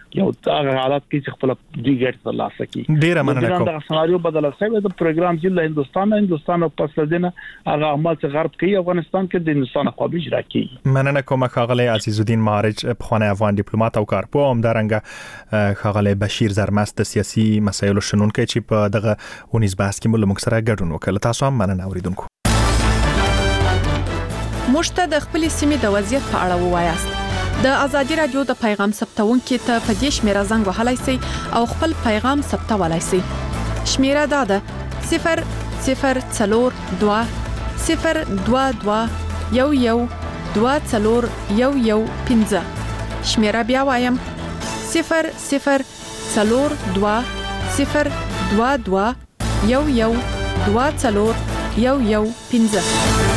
یو هغه حالات کې چې خپل دی ګټ ترلاسه کړي. ډیره مننه کوم. دا سناریو بدل شوی د پروګرام چې له هندستان او پس لدینه هغه عمل چې غرب کوي افغانستان کې د هندستان قومي اجرا کوي. مننه کوم ښاغلی عزیز الدین معارج پخوانی افغان ډیپلوماټ او کارپوه همدارنګه ښاغلی بشیر زرمست د سیاسي مسایلو شنونکی چې په دغه ونیز بحث کې مو موږ سره ګډون وکړ. تاسو هم مننه اوریدونکو. مشته د خپل سیمې د وضعیت په اړه ووایاست. د ازادي رادیو د پیغام ثبتونکو ته په دې شمیره زنګ وهلای شئ او خپل پیغام ثبتولای شئ. شمیره دا ده 002 022 11 24115. شمیره بیا وایم 002 022 11 24115.